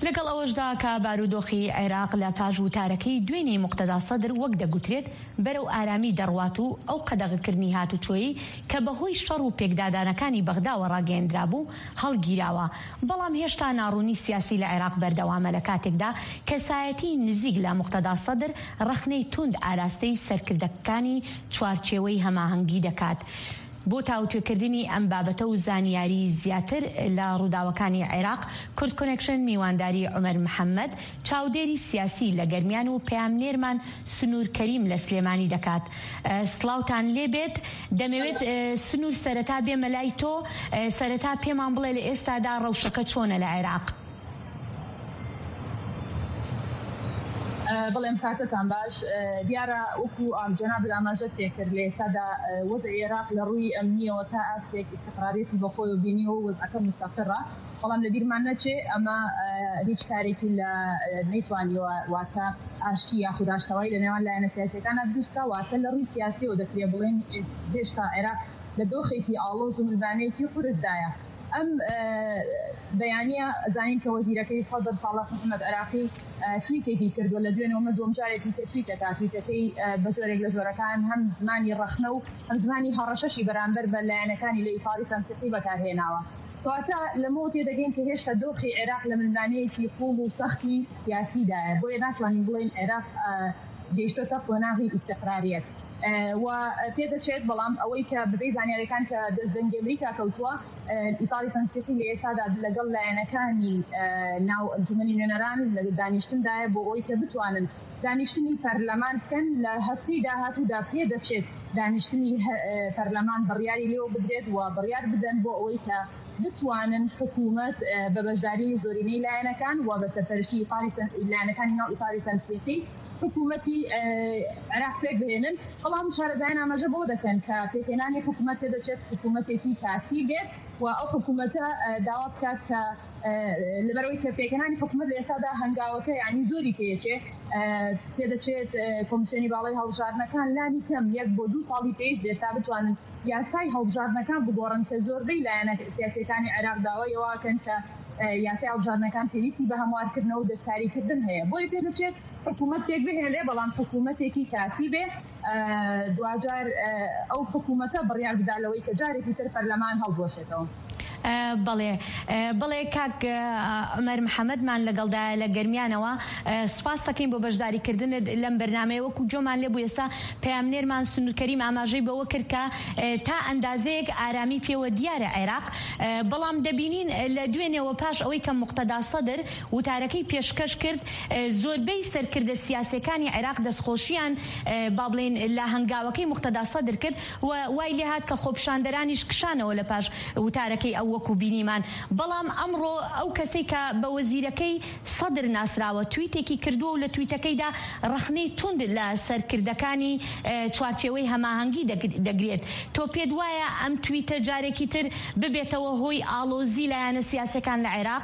لەگەڵ ئەوەشدا کە بارودۆخی عێراق لە پاش وتارەکەی دوێنێ موقتەدا سەدر وەک دەگوترێت بەرەو ئارامی دەڕوات و ئەو قەدەغەکردنی هاتوچۆیی کە بەهۆی شەڕ و پێکدادانەکانی بەغداوە ڕاگەیەندرا بوو هەڵگیراوە. بەڵام هێشتا ناڕوونی سیاسی لە عێراق بەردەوامە لە کاتێکدا کەسایەتی نزیک لە موقتەدا سەدر ڕەخنەی توند ئاراستەی سەرکردەکانی چوارچێوەی هەماهەنگی دەکات. بۆ تاوتوێکردنی ئەم بابەتە و زانیاری زیاتر لە ڕووداوەکانی عێراق کورد کۆنێکشن میوانداری عومەر محەممەد چاودێری سیاسی لە گەرمیان و پەیامنێرمان سنوور کەریم لە سلێمانی دەکات. سڵاوتان لێبێت. دەمەوێت سنوور سەرەتا بێمە لای تۆ، سەرەتا پێمان بڵێ لە ئێستادا ڕەوشەکە چۆنە لە عێراق؟ بەڵێم کاتتان باش. دیارە وەکو جەناب ئاماژە تێکرد لە ئێستادا وەزع عێراق لە ڕووی ئەمنیەوە تا ئاستێک استقرارێتی بەخۆی و بینیەوە وەزعەکە مستەقرە، بەڵام لە بیرمان نەچێ ئەمە هیچ کارێکی لە نەیتوانیەوە واتە ئاشتی یاخوداشتەوەی لە نێوان لایەنە سیاسیەکانە دروستکە، واتە لە ڕووی سیاسیەوە دەکرێت بڵێن هێشتا عێراق لە دۆخێکی ئاڵۆز و ملبانەیەکی قورسدایە. ئەم بەیانیە زانین کە وەزیرەکەی سەدر ساڵح محەممەد عێراقی تویتێکی کردووە لە دوێنەوە دووەم جارێکی تویتەکە تویتەکەی بە زۆرێک لە زۆرەکان هەم زمانی ڕەخنە و هەم زمانی هەڕەشەشی بەرامبەر بە لایەنەکانی لە ئیفادی تەنسیقی بەکارهێناوە. کەواتە لەمەوە تێدەگەین کە هێشتا دۆخی عێراق لە ملمانەیەکی قوڵ و سەختی سیاسیدایە، بۆیە ناتوانین بڵێن عێراق گەیشتۆتە قۆناغی ئیستیقراریەت. و پێدەچێت بەڵام ئەوەی کە بەبێ زانیاریەکان کە دەستدەنگی ئەمریکا کەوتووە ئیتاڵی تەنسیقی لە ئێستادا لەگەڵ لایەنەکانی ناو ئەنجومەنی نوێنەران لە دانیشتندایە بۆ ئەوەی کە بتوانن دانیشتنی پەرلەمان بکەن. لە هەفتەی داهاتوودا پێدەچێت دانیشتنی پەرلەمان بڕیاری لێوە بدرێت و بڕیار بدەن بۆ ئەوەی کە بتوانن حکوومەت بە بەشداری زۆرینەی لایەنەکان و بە سەرپەرشتی لایەنەکانی ناو ئیتاڵی تەنسیقی حکوومەتی عێراق پێک بهێنن. بەڵام شارەزایان ئاماژە بۆ دەکەن کە پێکهێنانی حکوومەت دەچێت حکوومەتێکی کاتی بێت و ئەو حکوومەتە داوا بکات کە لەبەرەوەی کە پێکهێنانی حکوومەت لە ئێستادا هەنگاوەکە یعنی زۆری پێچێ پێدەچێت کۆمیسیۆنی باڵای هەڵبژاردنەکان لانی کەم 1 بۆ 2 ساڵی پێش دێت تا بتوانن یاسای هەڵبژاردنەکان بگۆڕن کە زۆربەی لایەنە سیاسیەکانی عێراق داوایەوەکەن کە یاسای هەڵبژاردنەکان پێویستی بە هەموارکردنەوە و دەستکاریکردن هەیە. بۆی پێدەچێت حکوومەت پێک بهێنرێ، بەڵام حکوومەتێکی کاتی بێ دوجار ئەو حکوومەتە بڕیار بدالەوەی کە جارێکی تر پەرلەمان هەڵبۆشێتەوە. بڵێ کاک عومەر محەممەدمان لەگەڵدایە لە گەرمیانەوە سپاس دەکەین بۆ بەشداریکردنت لەم بەرنامەیە وەکو جۆمان لێبوو ئێستا پەیامنێرمان سنوور کەریم ئاماژەی بەوە کرد کە تا ئەندازەیەک ئارامی پێوە دیارە عێراق، بەڵام دەبینین لە دوێنێەوە پاش ئەوەی کە موقتەدا سەدر وتارەکەی پێشکەش کرد زۆربەی سەرکردە سیاسەکانی عێراق دەستخۆشیان با بڵێن لە هەنگاوەکەی موقتەدا سەدر کرد و وای لێ هات کە خۆپیشاندەرانیش کشانەوە لە پاش وتارەکەی ئەو وەکو بینیمان. بەڵام ئەمڕۆ ئەو کەسەی کە بە وەزیرەکەی سەدر ناسراوە تویتێکی کردووە و لە تویتەکەیدا ڕەخنەی توند لە سەرکردەکانی چوارچێوەی هەماهەنگی دەگرێت. تۆ پێت وایە ئەم تویتە جارێکی تر ببێتەوە هۆی ئاڵۆزی لایەنە سیاسەکان لە عێراق؟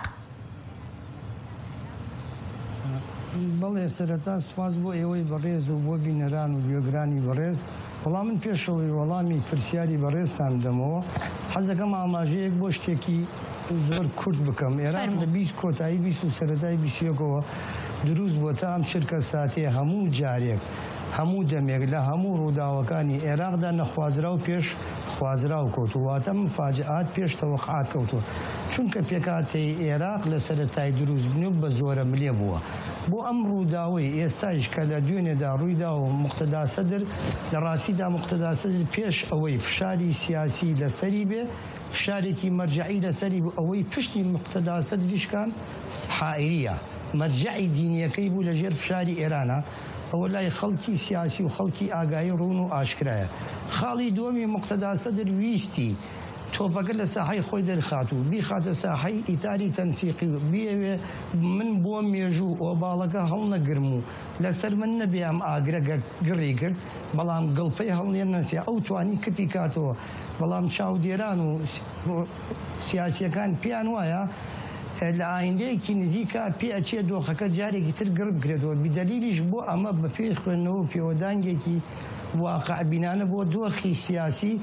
بەڵێ سەرەتا سوپاس بۆ ئێوەی بەڕێز و بۆ بینەران و گوێگرانی بەڕێز. وەڵام من پێشەوەی وەڵامی پرسیاری بەڕێزتان دەمەوە حەزەکەم ئاماژەیەک بۆ شتێکی زۆر کورت بکەم. ئێران لە 20 کۆتایی 20 و سەرەتای 21ەوە دروست بۆ تا ئەم چرکە ساتێ هەموو جارێک هەموو دەمێک لە هەموو ڕووداوەکانی عێراقدا نەخوازرا و پێش خوازرا و کەوتوواتە مفاجعات پێش تەوەقعات کەوتووە، چونکە پێکاتەی عێراق لە سەرەتای دروستبوونی بە زۆرە ملێ بووە. بۆ ئەم ڕووداوەی ئێستایش کە لە دوێنێدا ڕوویدا و موقتەدا سەدر لە ڕاستیدا موقتەدا سەدر پێش ئەوەی فشاری سیاسی لەسەری بێ فشارێکی مەرجعی لەسەری بوو ئەوەی پشتی موقتەدا سەدریشکان حائریە مەرجعی دینیەکەی بوو لەژێر فشاری ئێرانە. ئەوە لای خەڵکی سیاسی و خەڵکی ئاگایی ڕوون و ئاشکرایە. خاڵی دووەمی موقتەدا سەدر ویستی تۆپەکە لە ساحەی خۆی دەرخات و بیخاتە ساحەی ئیتاری تەنسیقی و بیەوێ من بۆ مێژوو ئۆباڵەکە هەڵ نەگرم و لەسەر من نەبێ ئەم ئاگرە گڕی کرد، بەڵام گڵپەی هەڵنێن نەسیە ئەو توانی کپی کاتەوە. بەڵام چاودێران و سیاسیەکان پیان وایە لە ئایندەیەکی نزیکە پێ ئەچێ دۆخەکە جارێکی تر گڕ بکرێتەوە. بیدەلیلیش بۆ ئەمە بە پێی خوێندنەوە و پێوەدانگێکی واقعبینانە بۆ دۆخی سیاسی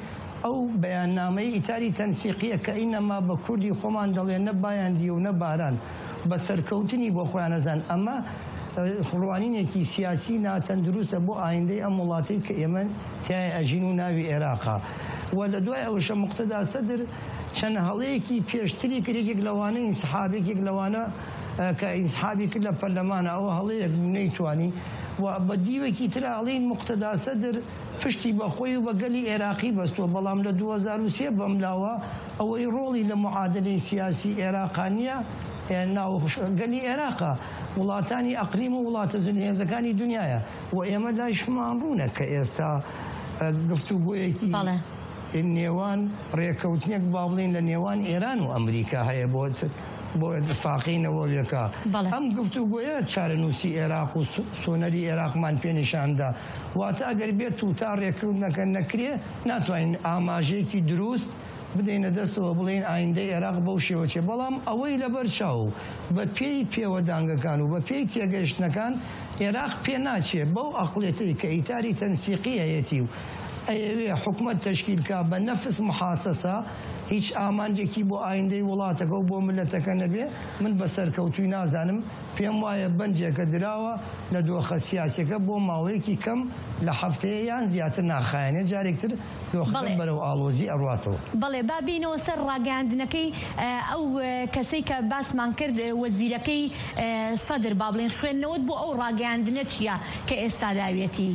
ئەو بەیاننامەی ئیتاری تەنسیقیە کە ئینەما بە کوردی خۆمان دەڵێن نە بایاندی و نە باران بە سەرکەوتنی بۆ خۆیان نەزان ئەمە ڕوانینێکی سیاسی ناتەندروستە بۆ ئایندەی ئەم وڵاتەی کە ئێمە تیای ئەژین و ناوی عێراقا و لە دوای ئەوشە موقتەدا سەدر چەند هەڵەیەکی پێشتری کرێکێک لەوانە ئینسحابێکێک لەوانە کە ئینسحابی کرد لە پەرلەمانە ئەوە هەڵەیەک نەیتوانی و بە دیوێکی تر هەڵەین موقتەدا سەدر پشتی بەخۆی و بە گەلی عێراقی بەستووە بەڵام لە 2003 بەملاوە ئەوەی ڕۆڵی لە معادلەی سیاسی عێراقانیە گەلی عێراقا وڵاتانی ئەقلیم و وڵاتە زنهێزەکانی دنیاە و ئێمە لایشمان ڕوونە کە ئێستا گفتوگۆیەکی نێوان ڕێکەوتنێک با بڵین لە نێوان ئێران و ئەمریکا هەیە بۆ اتفاقینەوە لێکا ئەم گفتوگۆیە چارەنووسی عێراق و سۆنەری عێراقمان پێنیشاندا واتە ئەگەر بێت و تا ڕێکردنەکە نەکرێ ناتوانین ئاماژەیەکی دروست بدەینە دەستەوە بڵین ئایندەی عێراق بەو شێوەچێ بەڵام ئەوەی لەبەر چاو بە پێی پێوەدانگەکان و بە پێی تێگەیشتنەکان عێراق پێ ناچێت بەو ئەقڵێتی کە ئیتاری تەنسیقی هەیەتی و ئەوێ حکومەت تەشکیلکە بە نەفس محاسەسە هیچ ئامانجێکی بۆ ئایندەی وڵاتەکە و بۆ ملەتەکە نەبێ من بە سەرکەوتوی نازانم پێم وایە بەنجێکە دراوە لە دۆخە سیاسەکە بۆ ماوەیەکی کەم لە هەفتەیە یان زیاتر ناخایەنێ جارێکتر دۆخەکە بەرەو ئاڵۆزی ئەڕواتەوە. بەڵێ با بینەوە سەر ڕاگەاندنەکەی ئەو کەسەی کە باسمان کرد وەزیرەکەی سەدر با بڵێن خوێندنەوەت بۆ ئەو ڕاگەاندنە چییە کە ئێستا داوێتی؟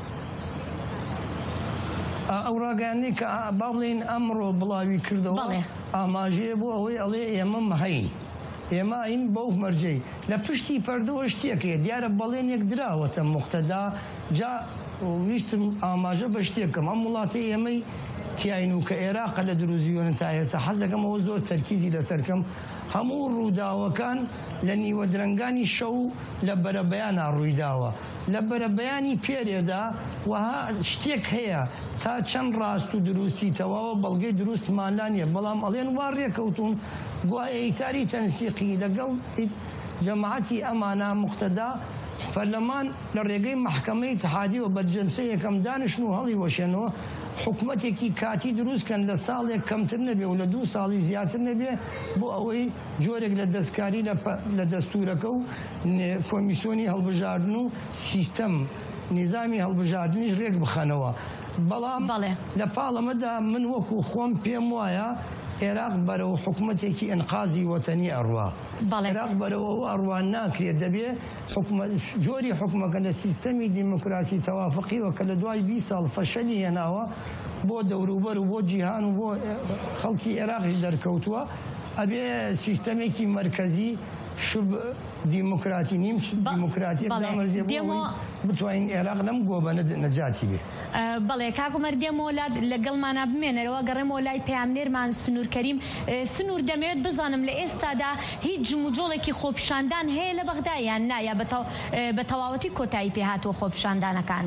ئەو ڕاگەاندنی کە با بڵێن ئەمڕۆ بڵاوی کردەوە ئاماژەیە بۆ ئەوەی ئەڵێ ئێمە مەهەین ئێمە ئین بەو مەرجەی لە پشتی پەردەوە شتێکێ دیارە بەڵێنێک دراوەتە موقتەدا جا ویستم ئاماژە بە شتێکم ئەم وڵاتی ئێمەی تیاین و کە عێراقە لە دروزیۆنن تا ئێستا حەزەکەمەوە زۆر تەرکیزی لەسەرکەم هەموو ڕووداوەکان لە نیوە درەنگانی شەو لە بەرەبەیانە ڕوویداوە لە بەرەبەیانی پێرێدا وەها شتێک هەیە تا چەند ڕاست و دروستی تەواوە بەڵگەی دروستماندا نیە بەڵام ئەڵێن وا ڕێکەوتون گوایە ئیتاری تەنسیقی لەگەڵ جەماعەتی ئەمانە موقتەدا پەرلەمان لە ڕێگەی محکەمەی اتحادی و بەرجەنسە یەکەم دانشن و هەڵی وەشێنەوە حکومەتێکی کاتی دروستکەن لە ساڵێک کەمتر نەبێ و لە 2 ساڵی زیاتر نەبێ بۆ ئەوەی جۆرێک لە دەستکاری لە دەستورەکە و کۆمیسیۆنی هەڵبژاردن و سیستەم نیزامی هەڵبژاردنیش ڕێک بخەنەوە بەڵام لە پاڵەمەدا من وەکو خۆم پێم وایە عێراق بەرەو حکومەتێکی ئەنقازی وەتەنی ئەڕوا عێراق بەرەوە ئەڕوان ناکرێت دەبێ جۆری حکومەکە لە سیستەمی دیموکراسی تەوافقیوە کە لە دوای 20 ساڵ فەشەلی هێناوە بۆ دەوروبەر و بۆ جیهان و بۆ خەڵکی عێراقیش دەرکەوتووە ئەبێ سیستەمێکی مەرکەزی شوب دیموکراتی نیم دیموکراتی دامەرزێ بتوانین عێراق لەم گۆبەنە نەجاتی بێ. بەڵێ کاکومەر دێمەوە لەگەڵمانە بمێنەرەوە گەڕێمەوە لای پەیامنێرمان سنوور کەریم. سنوور دەمەوێت بزانم لە ئێستادا هیچ جموجۆڵێکی خۆپیشاندان هەیە لە بەغدا یان نایە بە تەواوەتی کۆتایی پێهاتوە خۆپیشاندانەکان؟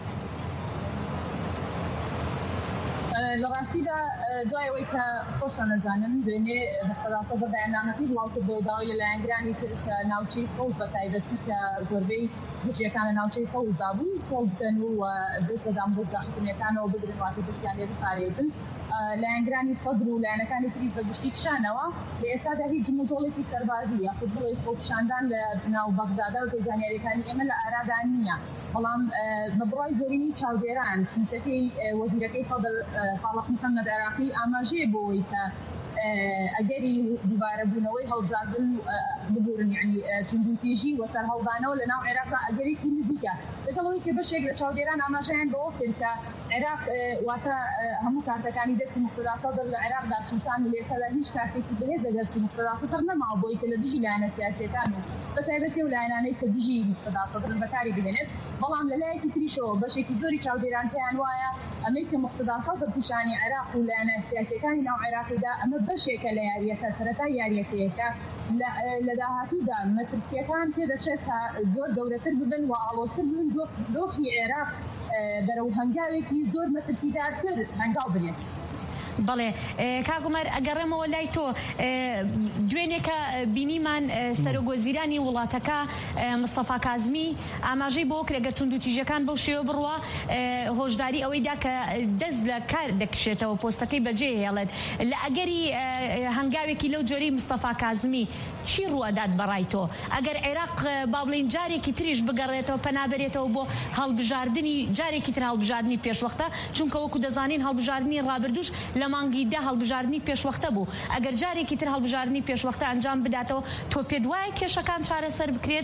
لە ڕاستیدا دوایەوەی کە خۆشتان نەزانم دوێنێ بەسەڵاتە بە بەیاننامەکەی بڵاوکردەوە داوای لەلایەنگرانی تر کە ناوچەی سەوز بە تایبەتی کە زۆربەی گشتیەکان لە ناوچەی سەوزدا بوون سۆڵ بکەن و دەست بەدام بۆ داخستنیەکانەوە بدرن واتە دەستیان لێ بپارێزن لایەنگرانی سەدر و لایەنەکانی تریش بە گشتی کشانەوە لە ئێستادا هیچ جموجۆڵێکی سەربازی یاخود بڵێ خۆپیشاندان لە ناو بەغدادا و زانیاریەکانی ئێمە لە ئارادا نییە بەڵام بە بڕای زۆرینی چاودێران سنتەکەی وەزیرەکەی سەدر ساڵح محەممەد عێراقی ئاماژەیە بۆەوەی کە ئەگەری دووبارەبوونەوەی هەڵبژاردن ببورن یعنی توندوتیژی و سەرهەڵدانەوە لە ناو عێراقا ئەگەرێکی نزیکە لەگەڵەوەی کە بەشێک لە چاودێران ئاماژەیان بەوە کرد کە عێراق واتە هەموو کارتەکانی دەستی موقتەدا سەدر لە عێراقدا سووتان و لێسەدا هیچ کارتێکی بەهێز لە دەستی موقتەدا سەدر نەماوە بۆی کە لە دژی لایەنە سیاسیەکان و بەتایبەتی و لایەنانەی کە دژی موقتەدا سەدرن بەکاری بهێنێت بەڵام لەلایەکی تریشەوە بەشێکی زۆری چاودێران پێیان وایە ئەمەی کە موقتەدا سەدر پیشانی عێراق و لایەنە سیاسیەکانی ناو عێراقیدا ئەمە بەشێکە لە یاریەکە سەرەتای یاریەکەیەکە لە داهاتوودا مەترسیەکان پێدەچێت تا زۆر گەورەتر ببن و ئاڵۆزتر بن دۆخی عێراق بەرەو هەنگاوێکی زۆر مەترسیدارتر هەنگاو بنێت. بەڵێ کاگومەر ئەگەڕێمەوە لای تۆ دوێنێکە بینیمان سەرۆگۆزیرانی وڵاتەکە مستەفا کازمی ئاماژەی بۆ کرێگە توندوتیژەکان بەو شێوە بڕوە هۆشداری ئەوەیدا کە دەست لە کار دەکشێتەوە پۆستەکەی بەجێ هێڵێت لە ئەگەری هەنگاوێکی لەو جۆرەی مستەفا کازمی چی ڕوادات بەڕای تۆ ئەگەر عێراق با بڵین جارێکی تریش بگەڕێتەوە پەنابەرێتەوە بۆ هەڵبژاردننی جارێکی تر هەڵبژاردننی پێشوەختە چونکە وەکو دەزانین هەڵبژاردننی ڕابردوش لە مانگی دا هەڵبژاردننی پێشوەختە بوو ئەگەر جارێکی تر هەڵبژاردننی پێشوەختە ئەنجام بداتەوە تۆ پێت وایە کێشەکان چارەسەر بکرێت؟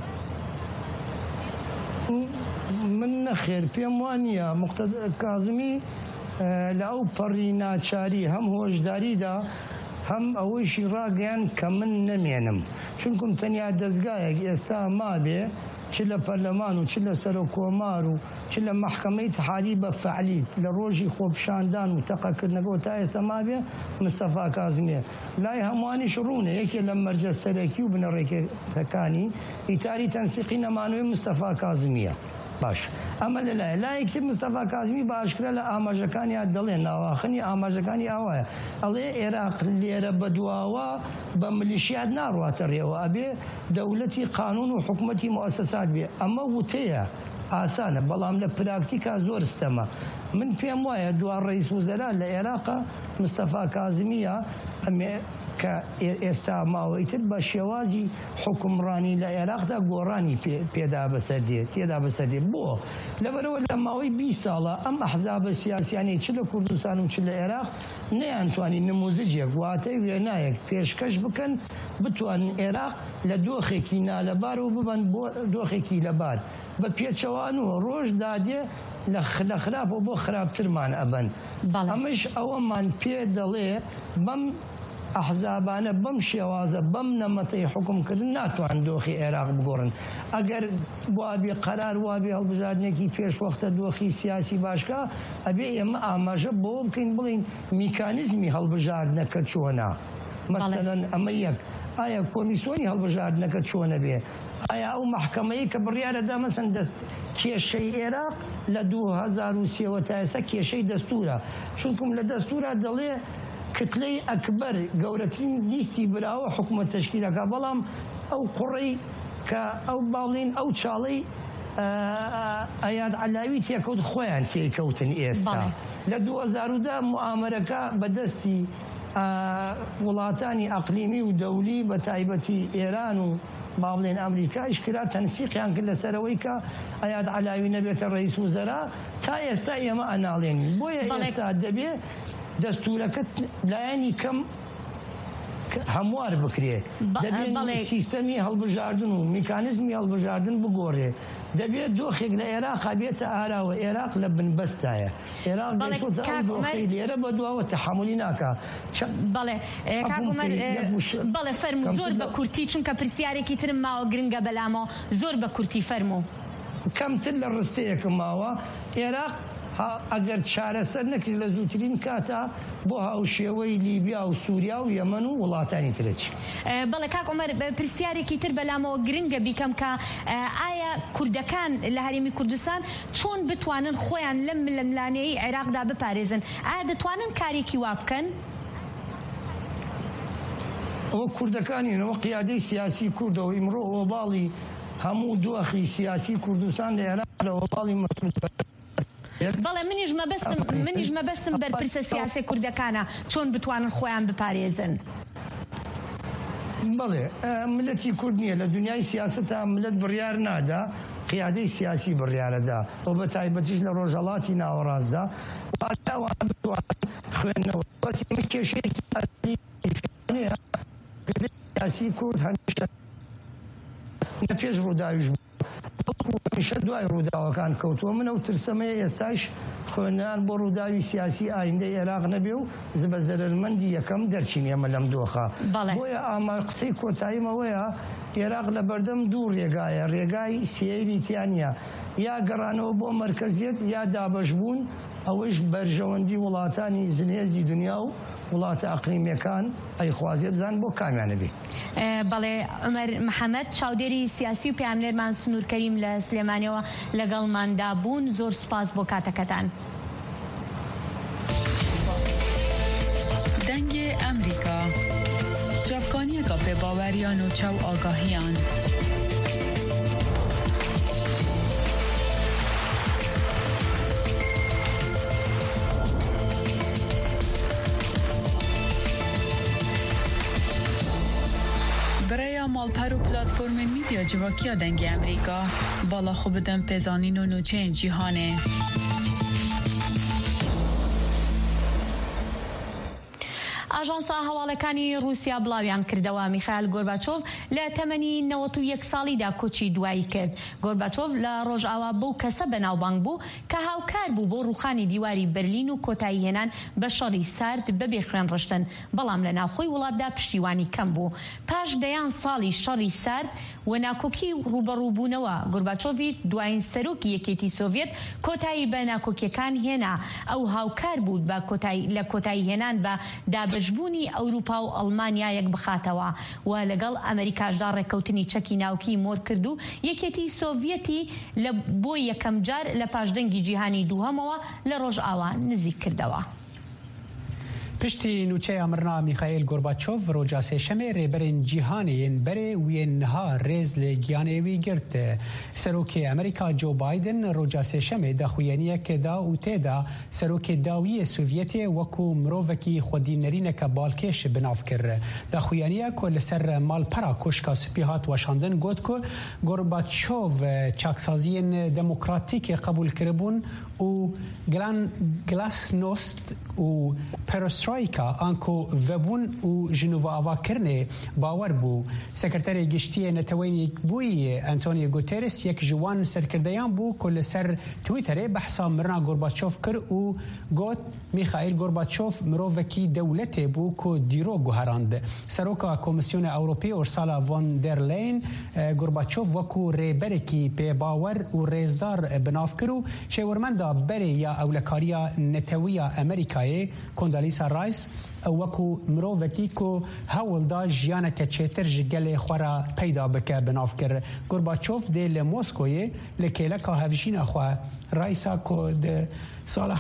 من نەخێر پێم وانە مقتەدا کازمی لە ئەو پەڕی ناچاری هەم هۆشداریدا هەم ئەوەیشی ڕاگەیان کە من نەمێنم چونکم تەنیا دەستگایەک ئێستا مابێ چ لە پەرلەمان و چ لە سەرۆکۆمار و چ لە مەحکەمەی تحالی بە فەعلی لە ڕۆژی خۆپشاندان و تەقەکردنەوە تا ئێستا مابێ مستەفا کازمیە لای هەمووانیش ڕوونە یەکێ لە مەرجە سەرەکی و بنەڕێکەکانی ئیتاری تەنسیقی نەمانەوەی مستەفا کازمیە باش ئەمە لەلایە لایەکی مستەفا کازمی باشکرا لە ئاماژەکانیان دەڵێن ناواخنی ئاماژەکانی ئاوایە ئەڵێ عێراق لێرە بەدواوە بە ملیشیات ناڕواتە ڕێوە ئەبێ دەوڵەتی قانون و حکومەتی مؤسسات بێ ئەمە وتەیە ئاسانە بەڵام لە پراکتیکا زۆر ستەمە من پێم وایە دوا ڕئیس وزەرا لە عێراقا مستەفا کازمیە کە ئێستا ماوەیتر بە شێوازی حکومڕانی لە عێراقدا گۆڕانی پێدا بەسەر دێت تێدا بەسەر دێت بۆ لەبەرەوە لە ماوەی 20 ساڵە ئەم ئەحزابە سیاسیانی چ لە کوردستان و چ لە عێراق نەیانتوانی نموزجێک واتەی وێنایەک پێشکەش بکەن بتوانن عێراق لە دۆخێکی نالەبار و ببن بۆ دۆخێکی لەبار بە پێچەوان و ڕۆژ دادێ لە خراپ و بۆ خراپترمان ئەبن ئەمەش ئەوەمان پێ دەڵێ بەم ئەحزابانە بەم شێوازە بەم نەمەتەی حکومکردن ناتوان دۆخی عێراق بگۆڕن ئەگەر وابێ قەرار وابێ هەڵبژاردنێکی پێشوەختە دۆخی سیاسی باشکە ئەبێ ئێمە ئاماژە بۆ بکەین بڵین میکانیزمی هەڵبژاردنەکە چۆنە مەسەلەن ئەمە یەک ئایا کۆمیسیۆنی هەڵبژاردنەکە چۆنە بێ ئایا ئەو مەحکەمەیە کە بڕیارەدا مەسەن کێشەی عێراق لە 2003 تا ئێستا کێشەی دەستورە چونکم لە دەستورە دەڵێ کتلەی ئەکبەر گەورەترین لیستی براوە حکومەت تەشکیلەکە بەڵام ئەو قوڕی کە ئەو باڵین ئەو چاڵەی ئەیاد عەلاوی تێکەوت خۆیان تێکەوتن ئێستا لە 2010 موامەرەکە بەدەستی وڵاتانی ئەقلیمی و دەولی بە تایبەتی ئێران و باڵێن ئەمریکا ئیشکرا تەنسیقیان کرد لەسەرەوەی کە ئەیاد عەلاوی نەبێتە ڕئیس وزەرا تا ئێستا ئێمە ئەناڵێنین بۆیە ئێستا دەبێ دەستورەکەت لایەنی کەم هەموار بکرێ دەبێت سیستەمی هەڵبژاردن و میکانیزمی هەڵبژاردن بگۆڕێ دەبێت دۆخێک لە عێراقا بێتە ئاراوە عێراق لە بنبەستایە عێراق لێرە بە دواوە تەحملی ناکە بەڵێ فەرمو زۆر بە کورتی چونکە پرسیارێکی ترم ماوە گرنگە بەلامەوە زۆر بە کورتی فەرموو کەمتر لە ڕستەیەکم ماوە عێراق ئەگەر چارەسەر نەکرد لە زووترین کاتە بۆ هاوشێوەی لیبیا و سووریا و یەمەن و وڵاتانی ترەچ بەڵێ کاک عومەر پرسیارێکی تر بەلامەوە گرنگە بیکەم کە ئایا کوردەکان لە هەرێمی کوردستان چۆن بتوانن خۆیان لەم ملانەیەی عێراقدا بپارێزن ئایا دەتوانن کارێکی وا بکەن؟ ئەوە کوردەکانینەوە قیادەی سیاسی کوردەوە ئیمڕۆ ئۆباڵی هەموو دۆخی سیاسی کوردستان لە عێراق لە ئۆباڵی مەسعود بەڵێ منیش مەبەستم بەرپرسە سیاسی کوردەکانە چۆن بتوانن خۆیان بپارێزن بەڵێ ملەتی کورد نییە لە دنیای سیاسەتە ملەت بڕیار نادا قیادەی سیاسی بڕیارەدا ئەو بە تایبەتیش لە ڕۆژهەڵاتی ناوەڕاستدا خوێندنەوە بەسی کێشەیەکی سیاسی کورد هەمیشە نە پێش ڕووداویش بوو هەمیشە دوای ڕووداوەکان کەوتووە منە و ترسەمەیە ئێستاش خوێندنان بۆ ڕووداوی سیاسی ئایندەی عێراق نەبێ و بە زەرمەندی یەکەم دەرچین ئێمە لەم دۆخە بۆیە ئاما قسەی کۆتاییمەوەیە عێراق لە بەردەم دوو ڕێگایە ڕێگای سێوی تیانە یا گەڕانەوە بۆ مەرکەزیەت یا دابەشبوون ئەوەش بەرژەوەندی وڵاتانی زنێزی دنیا و وڵاتە ئەقلیمیەکان ئەیخوازێ بزان بۆ کامیانە بێ بەڵێ عومەر محەممەد چاودێری سیاسی و پاملێرمان سنوور کەریم لە سلێمانیەوە لەگەڵماندا بوون زۆر سوپاس بۆ کاتەکەتان ئەمریکا جافکانیەکە پێباوەریان و چاو ئاگاهیان. برای مالپر و پلاتفورم میدیا جواکیا دنگی امریکا بالا خوب بدن پیزانین و نوچه جیهانه. ئاژانسا هەواڵەکانی رووسیا بڵاویان کردەوە میخائیل گۆرباچۆڤ لە تەمەنی 91 ساڵیدا کۆچی دوایی کرد. گۆرباچۆڤ لە ڕۆژئاوا بەو کەسە بەناوبانگ بوو کە هاوکار بوو بۆ ڕووخانی دیواری بەرلین و کۆتایی هێنان بە شەڕی سارد بەبێ خوێن ڕشتن، بەڵام لە ناوخۆی وڵاتدا پشتیوانی کەم بوو. پاش دەیان ساڵی شەڕی سارد و ناکۆکی ڕوبەڕووبوونەوە گۆرباچۆڤی دوایین سەرۆکی یەکێتی سۆڤێت کۆتایی بە ناکۆکیەکان هێنا. ئەو هاوکار بوو لە کۆتایی هێنان بە دابشبوونی ئەوروپا و ئەڵمانیا یەک بخاتەوە و لەگەڵ ئەمریکاشدا ڕێکەوتنی چەکی ناوکی مۆر کرد و یەکێتی سۆڤێتی بۆ یەکەم جار لە پاشدەنگی جیهانی دووهەمەوە لە ڕۆژئاوا نزیک کردەوە. پشتی نوچەی ئەمرنا میخائیل گۆرباچۆڤ ڕۆژا سێشەمێ ڕێبەرên جیهانێن بەرێ وێن نها ڕێز لە گیانێوی گرت. سەرۆکی ئەمریکا جۆ بایدن ڕۆژا سێشەمێ داخوێنیەکێدا و تێدا سەرۆکی داویە سوڤێتێ وەکو مرۆڤێکی خودینەرینەکە باڵکێش بناو کرد. داخوێنیە کۆ لەسەر ماڵپەرا کۆشکا سوپی هات وەشاندن گوت کۆ گۆرباچۆڤ چاکسازیên دموکراتیکێ قبول کربوون و گلاسنۆست و پەرۆسترایکا ئانکۆ vebûn û ji nûveavakirnê bawer bû. Sekreterê Giştiyê Neteweyî bûyî Antonio Guterres yek ji wan serkirdeyan bû ku li ser Twitterê behsa mirina Gorbaçov kir û got Mikhail Gorbaçov mirovekî dewletê bû ku dîro guherand. Seroka Komisyona Ewropî Ursula von der Leyen Gorbaçov wekû rêberekî pêbawer û rêzdar binav kir û şêwirmenda berê ya ewlekariya Netewiya Amerîkayê Condoleezza Rice وەکو مرۆڤێکی کو هەوڵدا ژیانێکە چێتر ji gelê xwe re peyda bike binav kir. Gorbaçov dê li Moskoyê li kêleka hevjîna xwe Raysa ku di sala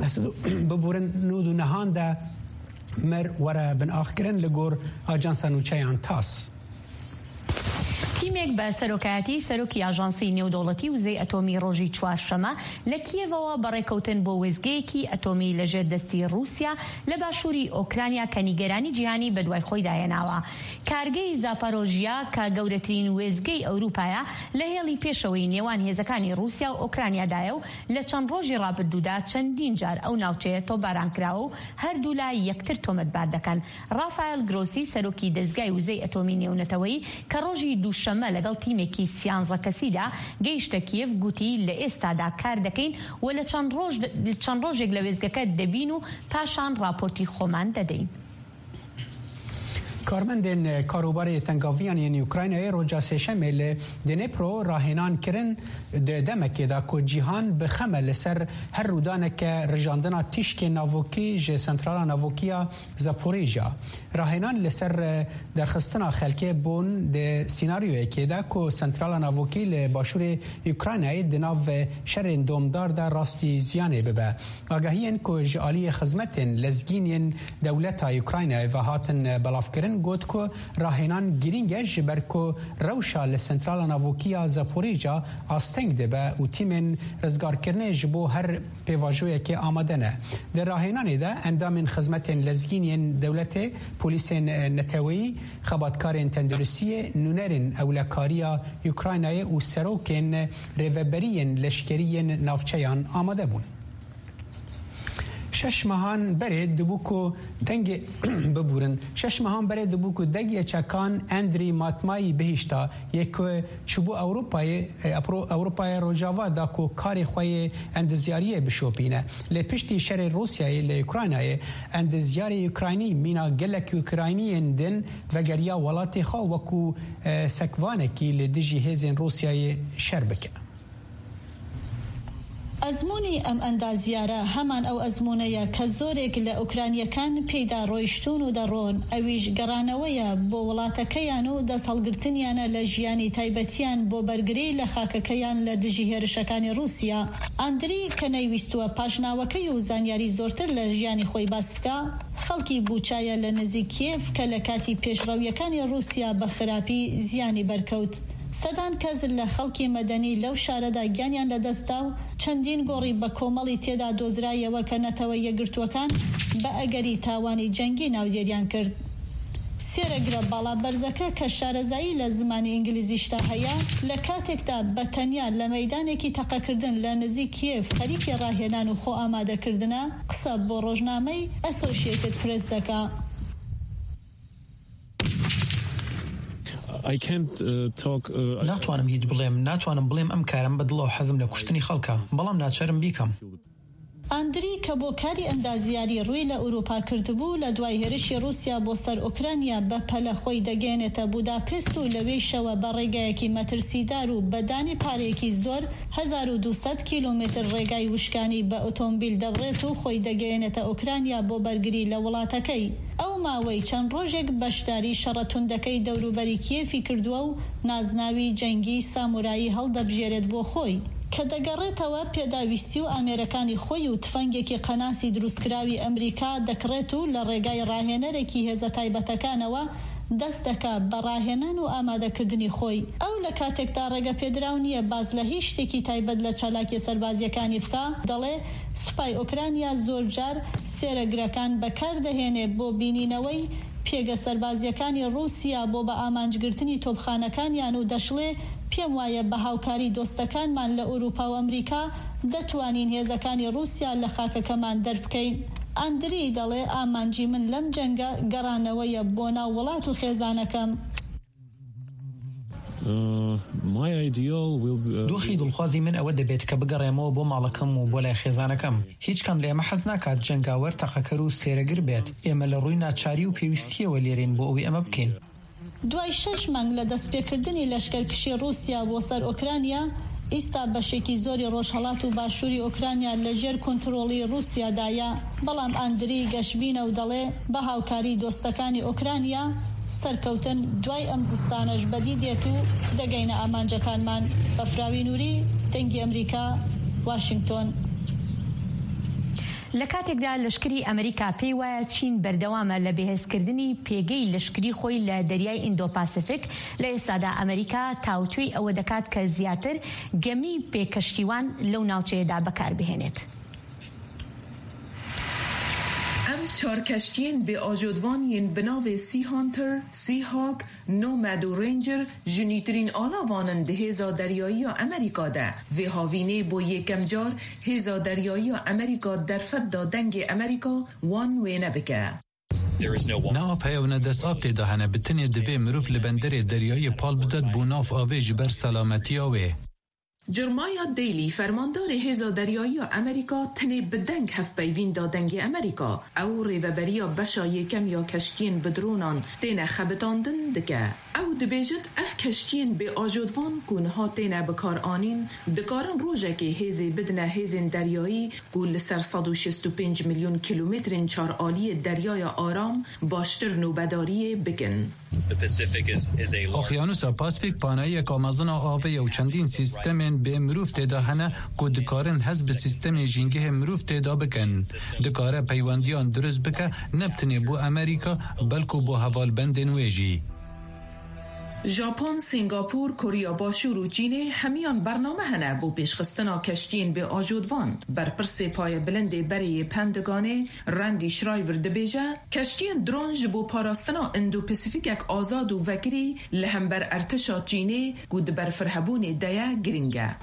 1999 de mir were binaxkirin li gor Ajansa Nûçeyan TASS. تیمێک بە سەرۆکایەتی سەرۆکی ئاژانسی نێودەوڵەتی وزەی ئەتۆمی ڕۆژی چوارشەمە لە کیێڤەوە بەڕێکەوتن بۆ وێستگەیەکی ئەتۆمی لەژێر دەستی رووسیا لە باشووری ئۆکرانیا کە نیگەرانی جیهانی بەدوای خۆی داهێناوە. کارگەی زاپارۆژیا کە گەورەترین وێستگەی ئەوروپایە لە هێڵی پێشەوەی نێوان هێزەکانی رووسیا و ئۆکرانیادایە و لە چەند ڕۆژی ڕابردوودا چەندین جار ئەو ناوچەیە تۆباران کراوە و هەردوو لای یەکتر تۆمەتبار دەکەن. ڕافایل گرۆسی سەرۆکی دەستگای وزەی ئەتۆمی نێونەتەوەیی کە ڕۆژی دووشەمە لەگەڵ تیمێکی سیانزە کەسیدا گەیشتە کیێڤ گوتی لە ئێستادا کار دەکەین و لە چەند ڕۆژێک لە وێستگەکە دەبین و پاشان راپۆرتی خۆمان دەدەین. کارمەندên karobarê tengaviyanên Ukraynayê roja sêşemê li Dnêpro rahênan kirin di demekê da ku cîhan bixeme li ser her rûdaneke rijandina tîşkên navokî ji sentrala navokiya Zaporêja. Rahênan li ser derxistina xelkê bûn di sînaryoyekê de ku sentrala navokî li başûrê Ukraynayê di nav şerên domdar de rastî ziyanê bibe. Agahiyên ku ji aliyê xizmetên lezgînên dewleta Ukraynayê ve hatin belavkirin گوت کو راهێنان گرینگە ji ber ku rewşa li sentrala navokiya Zaporêja asteng dibe û tîmên rizgarkirinê ji bo her pêvajoyekê amade ne. Di rahênanê de endamên xizmetên lezgînên dewletê, polîsên neteweyî, xebatkarên tenduristiyê, nûnerên ewlekariya Ukraynayê û serokên rêveberiyên leşkeriyên navçeyan amade bûn. شش ماهان برای دبوکو دنگ ببورن. شش ماهان برای دبوکو دنگ چکان اندری ماتمایی بهشتا یک چوبو اروپای روجاوا دا کو کاری خوی اندزیاری بشوپینه. لپشتی شر روسیای لاوکراینای اندزیاری اوکراینی مینا گلک اوکراینی اندن وگریا ولاتی خو وکو سکوانه کی لدیجی هزین روسیای شر بکه. ئەزموونی ئەم ئەندازیارە هەمان ئەو ئەزمونەیە کە زۆرێک لە ئوکرانیەکان پێیدا ڕۆیشتون و دەڕۆن، ئەویش گەڕانەوەیە بۆ وڵاتەکەیان و دەسەڵگرتنیانە لە ژیانی تایبەتیان بۆ بەرگری لە خاکەکەیان لە دژی هێرشەکانی رووسیا. ئاندری کە نەیویستووە پاشناوەکەی و زانیاری زۆرتر لە ژیانی خۆی باس بکە، خەڵکی بووچایە لە نزیک کیێف کە لە کاتی پێشڕەویەکانی رووسیا بە خراپی زیانی بەرکەوت. سەدان کەس لە خەڵکی مەدەنی لەو شارەدا گیانیان لەدەستدا و چەندین گۆڕی بە کۆمەڵی تێدا دۆزرایەوە کە نەتەوە یەکگرتووەکان بە ئەگەری تاوانی جەنگی ناودێریان کرد. سێرەگرە باڵا بەرزەکە کە شارەزایی لە زمانی ئینگلیزیشتا هەیە لە کاتێکدا بە تەنیا لە مەیدانێکی تەقەکردن لە نزیک کیێف خەریکی ڕاهێنان و خۆ ئامادەکردنە قسە بۆ ڕۆژنامەی ئەسۆشیێتد پرێس دەکا. ناتوانم هیچ بڵێم، ناتوانم بڵێم ئەم کارم بەدڵەوە حەزم لە کوشتنی خەڵکە، بەڵام ناچارم بیکەم. ئاندری کە بۆ کاری ئەندازیاری ڕووی لە ئوروپا کردبوو لە دوای هێرشی رووسیا بۆ سەر ئوکرانیا بە پەلە خۆی دەگەێنێتە بوداپێست و لەوەی شەوە بە ڕێگایەکی مەترسیدار و بەدانی پارێکی زۆر 1200 کیلومتر ڕێگای وشکانی بە ئۆتۆمبیل دەبڕێت و خۆی دەگەێنێتە ئوکرانیا بۆ بەرگری لە وڵاتەکەی. ئەو ماوەی چەند ڕۆژێک بەشداری شەڕەتوندەکەی دەوروبەری کیێفی کردووە و نازناوی جەنگی سامورایی هەڵدەبژێرێت بۆ خۆی کە دەگەڕێتەوە پێداویستی و ئامێرەکانی خۆی و تفەنگێکی قەناسی دروستکراوی ئەمریکا دەکڕێت و لە ڕێگای ڕاهێنەرێکی هێزە تایبەتەکانەوە دەست دەکات بە ڕاهێنان و ئامادەکردنی خۆی. ئەو لە کاتێکدا ڕێگە پێدراو نییە باز لە هیچ شتێکی تایبەت لە چالاکی سەربازیەکانی بکە، دەڵێ سوپای ئوکرانیا زۆر جار سێرەگرەکان بەکاردەهێنێ بۆ بینینەوەی پێگە سەربازیەکانی رووسیا بۆ بە ئامانجگرتنی تۆپخانەکانیان و دەشڵێ پێم وایە بە هاوکاری دۆستەکانمان لە ئوروپا و ئەمریکا دەتوانین هێزەکانی رووسیا لە خاکەکەمان دەربکەین. ئاندری دەڵێ ئامانجی من لەم جەنگە گەڕانەوەیە بۆ ناو وڵات و خێزانەکەم. دۆخی دڵخوازی من ئەوە دەبێت کە بگەڕێمەوە بۆ ماڵەکەم و بۆ لای خێزانەکەم. هیچ کەم لە ئێمە حەز ناکات جەنگاوەر تەقەکەر و سێرەگر بێت. ئێمە لە ڕووی ناچاری و پێویستیەوە لێرین بۆ ئەوەی ئەمە بکەین. دوای 6 مانگ لە دەستپێکردنی لەشکەرکشی رووسیا بۆ سەر ئوکرانیا، ئێستا بەشێکی زۆری ڕۆژهەڵات و باشووری ئوکرانیا لە ژێر کۆنتڕۆڵی رووسیادایە. بەڵام ئاندری گەشبینە و دەڵێ بە هاوکاری دۆستەکانی ئوکرانیا سەرکەوتن دوای ئەم زستانەش بەدی دێت و دەگەینە ئامانجەکانمان. بەفراوی نووری، دەنگی ئەمریکا، واشنگتۆن. لە کاتێکدا لەشکری ئەمریکا پێی وایە چین بەردەوامە لە بەهێزکردنی پێگەی لەشکری خۆی لە دەریای ئیندۆپاسیفیک، لە ئێستادا ئەمریکا تاوتوێی ئەوە دەکات کە زیاتر گەمی پێکەشتیوان لەو ناوچەیەدا بەکاربهێنێت. چار کشتین به آجودوانین بناو سی هانتر، سی هاک، نومد و رنجر جنیترین آلاوانند هزا دریایی امریکا ده و هاوینه با یکم جار هزا دریایی امریکا در فد دنگ امریکا وان و نبکه. ناف هیونه دست آب تیدهانه بتنی دوی مروف لبندر دریایی پال بدد بو ناف آوه جبر سلامتی آوه. جرمایا دیلی فرماندار هزا دریایی امریکا تنه بدنگ هف بیوین دادنگ امریکا او ریوبریا بشا یکم یا کشتین بدرونان تینه خبتاندن دکه او دبیجد اف کشتین به آجودوان کونها تینه بکار آنین دکارن روژه که هزی بدنه هزین دریایی گول سر 165 میلیون کیلومترین چارآلی دریای آرام باشتر نوبداری بکن. اقیانوس پاسفیک پانه یک آمازن آبه و چندین سیستم به مروف تیدا هنه که دکارن هز به سیستم جینگه مروف تیدا بکن. دکاره پیوندیان درست بکه نبتنه بو امریکا بلکو بو حوال بند نویجی. ژاپن، سنگاپور، کره باشور و چین همیان برنامه هنه بو پیشخستنا کشتین به آجودوان بر پرس پای بلند بری پندگانه رندی شرایور دبیجه کشتین درونج بو پاراستنا اندو پسیفیک آزاد و وگری لهم بر ارتشا چینه گود بر فرهبون دیا گرینگه.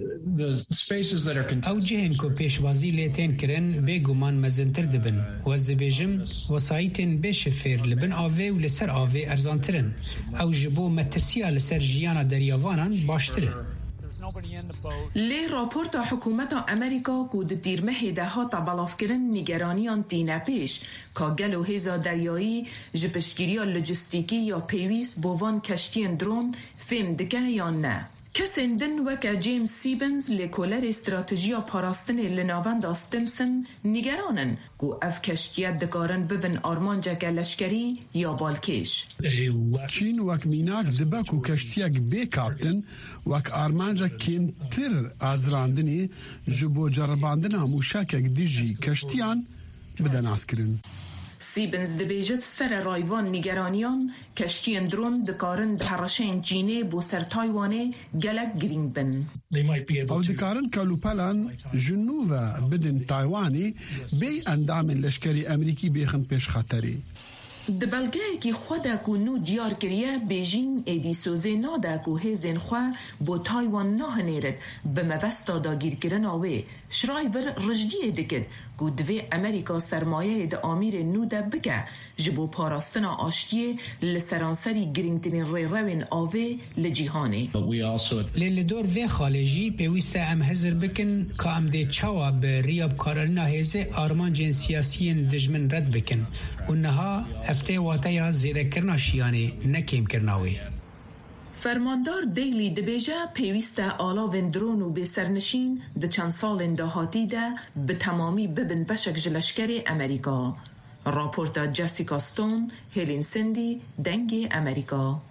ئەو جێن کۆ پێشوازی لێتێن کرن بێگومان مەزنتر دەبن وەز دەبێژم وەسایتên بێ شفێر لە بن ئاوێ و لەسەر ئاوێ ئەرزانترن ئەو ji بۆ مەترسیە لەسەر ژیانە دەریاوانان باشترن. لی راپورت حکومت امریکا کود دیرمه هده ها تبالافکرن نگرانیان تینه پیش که گلو هزا دریایی جپشگیری لوجستیکی یا پیویس بوان کشتین درون فهم دکه یا نه. کسندن وکا جیمز سیبنز لکولر استراتژیا پاراستن لناوند استمسن نگرانن گو اف کشتیت دکارن ببن آرمانجا گلشکری یا بالکش. چین وک میناک دبک و کشتیک بیکاتن وک آرمانجا کمتر از راندنی جبو جرباندن موشک دیجی کشتیان بدن اسکرن. سیبنز دبیجت سر رایوان نگرانیان کشتیان درون دکارن دهرشین جینه بو سر تایوانه گلک گرینگ بن. او دکارن کلوپلان جنوب بدن تایوانی بی اندام لشکری امریکی بیخن پیش خطری. دبلگه که خدا کو نو دیار کریه بیجین ایدی سوزه نادا کو هزین خواه بو تایوان نه نیرد به مبستا دا گیر کرن آوه شرایور رجدیه دکد کو دوی امریکا سرمایه دا امیر نو دا بگه جبو پاراستنا آشتیه لسرانسری گرینگتنین ری روین آوه لجیهانه. لیل دور وی خالجی پیوسته ام هزر بکن که ام ده چاوا به ریاب کارلنا هزه آرمان جن سیاسیین دجمن رد بکن اونها افته واتیا زیده کرنا شیانه نکیم کرناوی. فرماندار دیلی دبیجه پیوسته آلا وندرون و به سرنشین ده چند سال اندهاتی ده به تمامی ببن بشک جلشکر امریکا. راپورتا جسیکا ستون، هیلین سندی، دنگ امریکا.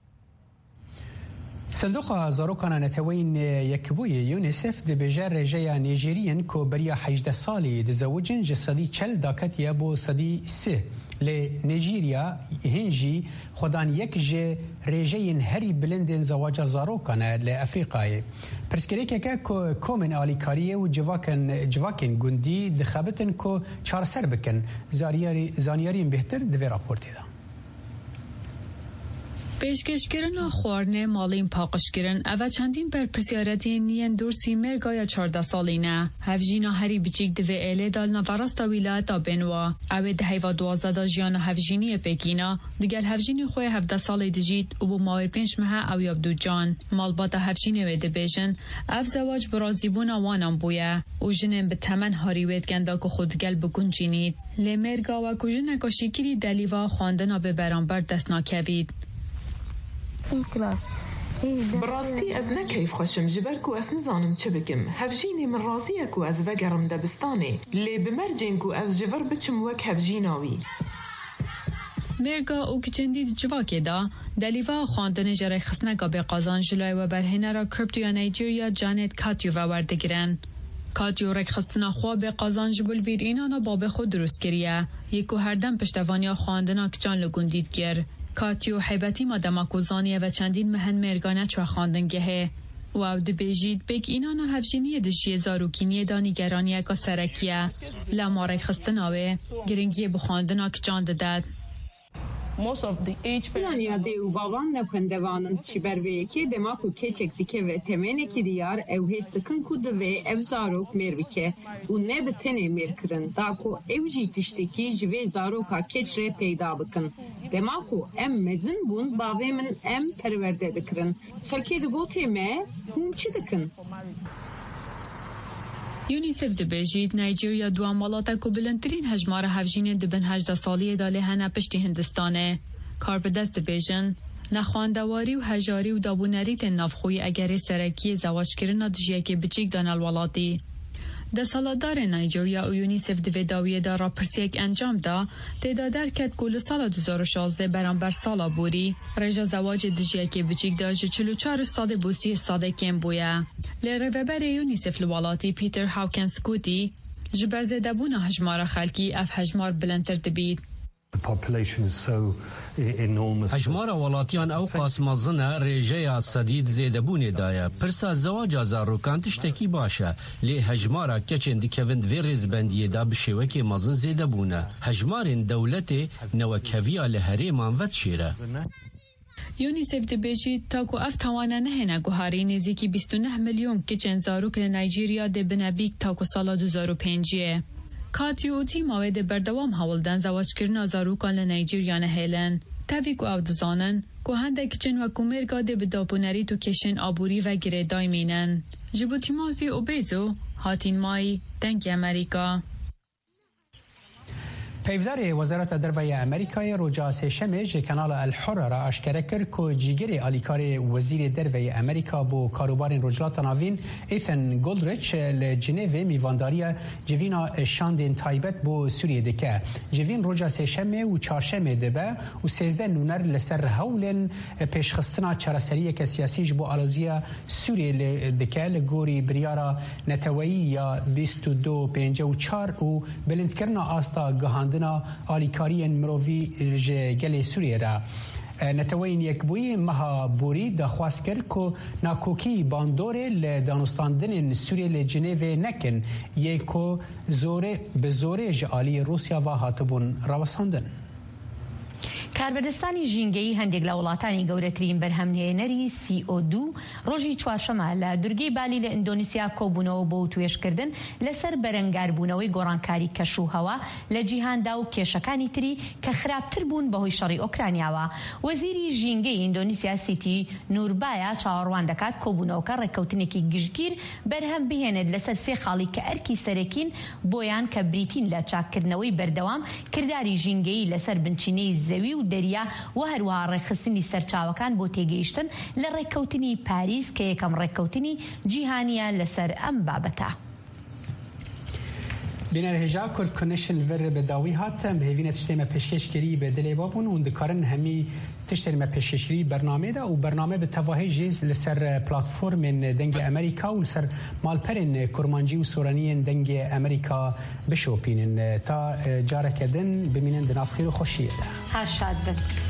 صندوق زاروکان نتوین یکبوی یونیسف دبیجه رجای نیجریین که برای 18 سالی دزوجن جسدی 40 داکتیه بو صدی 3 ل نیجرییا هنجی خودان یک جه رجای هری بلندن زواج زاروکان ل افریقای پرسکری که کومن آلیکاریه و جواکن گندی دخابتن که چهار سر بکن زانیارین بهتر دوی راپورتی ده. پیشکشگرن خوارنه مالین پاقشگرن اوه چندین بر پرسیارتی نیان دورسی مرگای 14 سالینه هفجینا هری بچیک دوه ایله دال نواراستا ویلایتا بنوا اوه ده هیوا 12 دا جیانا هفجینی پیکینا دیگر هفجینی خوی 17 سالی دجید و بو ماوی 5 ماه او یابدو جان مالباتا هفجینی ویده بیشن اف زواج برازیبونا وانم بویه و جنن به تمن هاریوید گندا که خود گل بگون جینید لمرگا و کجن کشیکیری دلیوا خواندنا به برانبر دست ناکوید. براستی از نکیف خوشم جبر کو از نزانم چه بکم هفجینی من راضیه کو از وگرم دبستانه لی بمرجین کو از جبر بچم وک هفجیناوی مرگا او که چندید جواکه دا دلیوا خواندن جره خسنگا به قازان جلوی و برهنه را کرپتو یا نیجریا جانت کاتیو و وردگرن کاتیو رک خستنا خواه به قازان جبول بیر اینانا باب خود درست کریه یکو هر دم پشتوانیا خواندنا کچان لگوندید گر کاتیو حیبتی مادماکوزانیه و چندین مهن مرگانه چو خواندنگهه و او دبیجید بگ اینانا هفجینی دشی زاروکینی دانیگرانیه که سرکیه لامارک خستناوه گرنگیه بخواندنا کچان داد. Planya de u baban ne kwendevanın çiberveyeki demaku keçek dike ve temeneki diyar ev hestıkın kudu ve ev zarok mervike u ne bitene merkırın daku ev jitişteki jive zaroka keçre peyda bıkın demaku em mezin bun bavemin em perverde dikrin xelke de goteme hum çi dikın. یونیسف دبیجید نیجریا دوام مالاتا کو بلندترین هجمار هفجین دبن 18 سالی داله هنه پشتی هندستانه کار به دست دبیجن نخواندواری و هجاری و دابونریت نافخوی اگر سرکی زواج کرنا دجیه که بچیک دانال والاتی ده سالادار نیجریا و یونیسف دوی داویه دا را پرسیک انجام دا دیده در کت کل سال 2016 برانبر سالا بوری رجا زواج دجیه که بچیک دا 44 ساده بوسی ساده کم بویا لرببر یونیسف لوالاتی پیتر هاوکنس کوتی جبر زده بونا هجمار خلکی اف هجمار بلندتر دبید هجمار ولاتیان او قاسمازنه رژه سدید زیده بونه دایه پرسا زواج زاروکان تشتکی باشه لی هجمارا کچند کهوند و رزبندیه دا بشوک مازن زیده بونه هجمارین دولت نوکویا لحریمان ود شیره یونیسف دبیجید تا کو اف توانه نهنه گوهاری نزیکی 29 میلیون کچن زاروک لنیجریا ده بنبیک تا کو سال 2005 کاتیو تیم آوید بردوام هولدن زواج کرنا زاروکان لنیجریا نهیلن تاویک و او دزانن که هنده کچن و کومرگا ده بدابونری تو کشن آبوری و گره دایمینن جبوتی موزی اوبیزو هاتین مای دنگ امریکا پیوزار وزارت دروی امریکای روجا سهشنبه جی کانال الحر را اشکره کرد که جیگر آلیکار وزیر دروی امریکا بو کاروبار رجلات ناوین ایثن گولدریچ لجنیو میوانداری جوینا شاندین تایبت بو سوریه دکه جوین روجا سهشنبه و چهارشنبه دبه و 13 نونر لسر هولن پیشخستنا چراسری که سیاسیش بو آلوزیا سوریه دکه لگوری بریارا نتوایی یا 2254 و بلندکرنا آستا گهاندنا آلیکاری مروی گل سوریه را نتوین یک بوی مها بوری دخواست کرد که ناکوکی باندوره لدانستاندن سوریه لجنیو نکن یکو زوره به زوره جالی روسیا و هاتبون روساندن. کاربردستانی ژینگەی هەندێک لە وڵاتانی گەورەترین بەرهەمهێنەری CO2 ڕۆژی چوارشەمە لە دورگەی بالی لە ئیندۆنیسیا کۆبوونەوە بۆ توێژکردن لەسەر بەرەنگاربوونەوەی گۆڕانکاری کەشوهەوا لە جیهاندا و کێشەکانی تری کە خراپتر بوون بەهۆی شەڕی ئۆکرانیاوە. وەزیری ژینگەی ئیندۆنیسیا سیتی نوربایە چاوەڕوان دەکات کۆبوونەوەکە ڕێککەوتنێکی گشتگیر بەرهەم بهێنێت لەسەر سێ خاڵی کە ئەرکی سەرەکین بۆیان کە بریتین لە چاککردنەوەی بەردەوام کردداری ژینگەی لەسەر بنچینەی زەوی و دەریا و هەروەها ڕێکخستنی سەرچاوەکان بۆ تێگەیشتن لە ڕێککەوتنی پاریس کە یەکەم ڕێککەوتنی جیهانیە لەسەر ئەم بابەتە. بینەرهێژا کورد کنشن ڤر بەداوی هاتە هێوینە تشتێمە پێشکەشکری بە دلێ بابوون و دکارن هەمی تشتێمە پێشکەشکری بەرنامەدا و بەرنامە بە تەواهی ژێز لەسەر پلاتفۆرمێن دەنگی ئەمریکا و لەسەر مالپەرێن کورمانجی و سۆرانیên دەنگی ئەمریکا بشۆپینن تا جارەکە دن بمینن دنافخی و خۆشیەدا. هاشاد بن.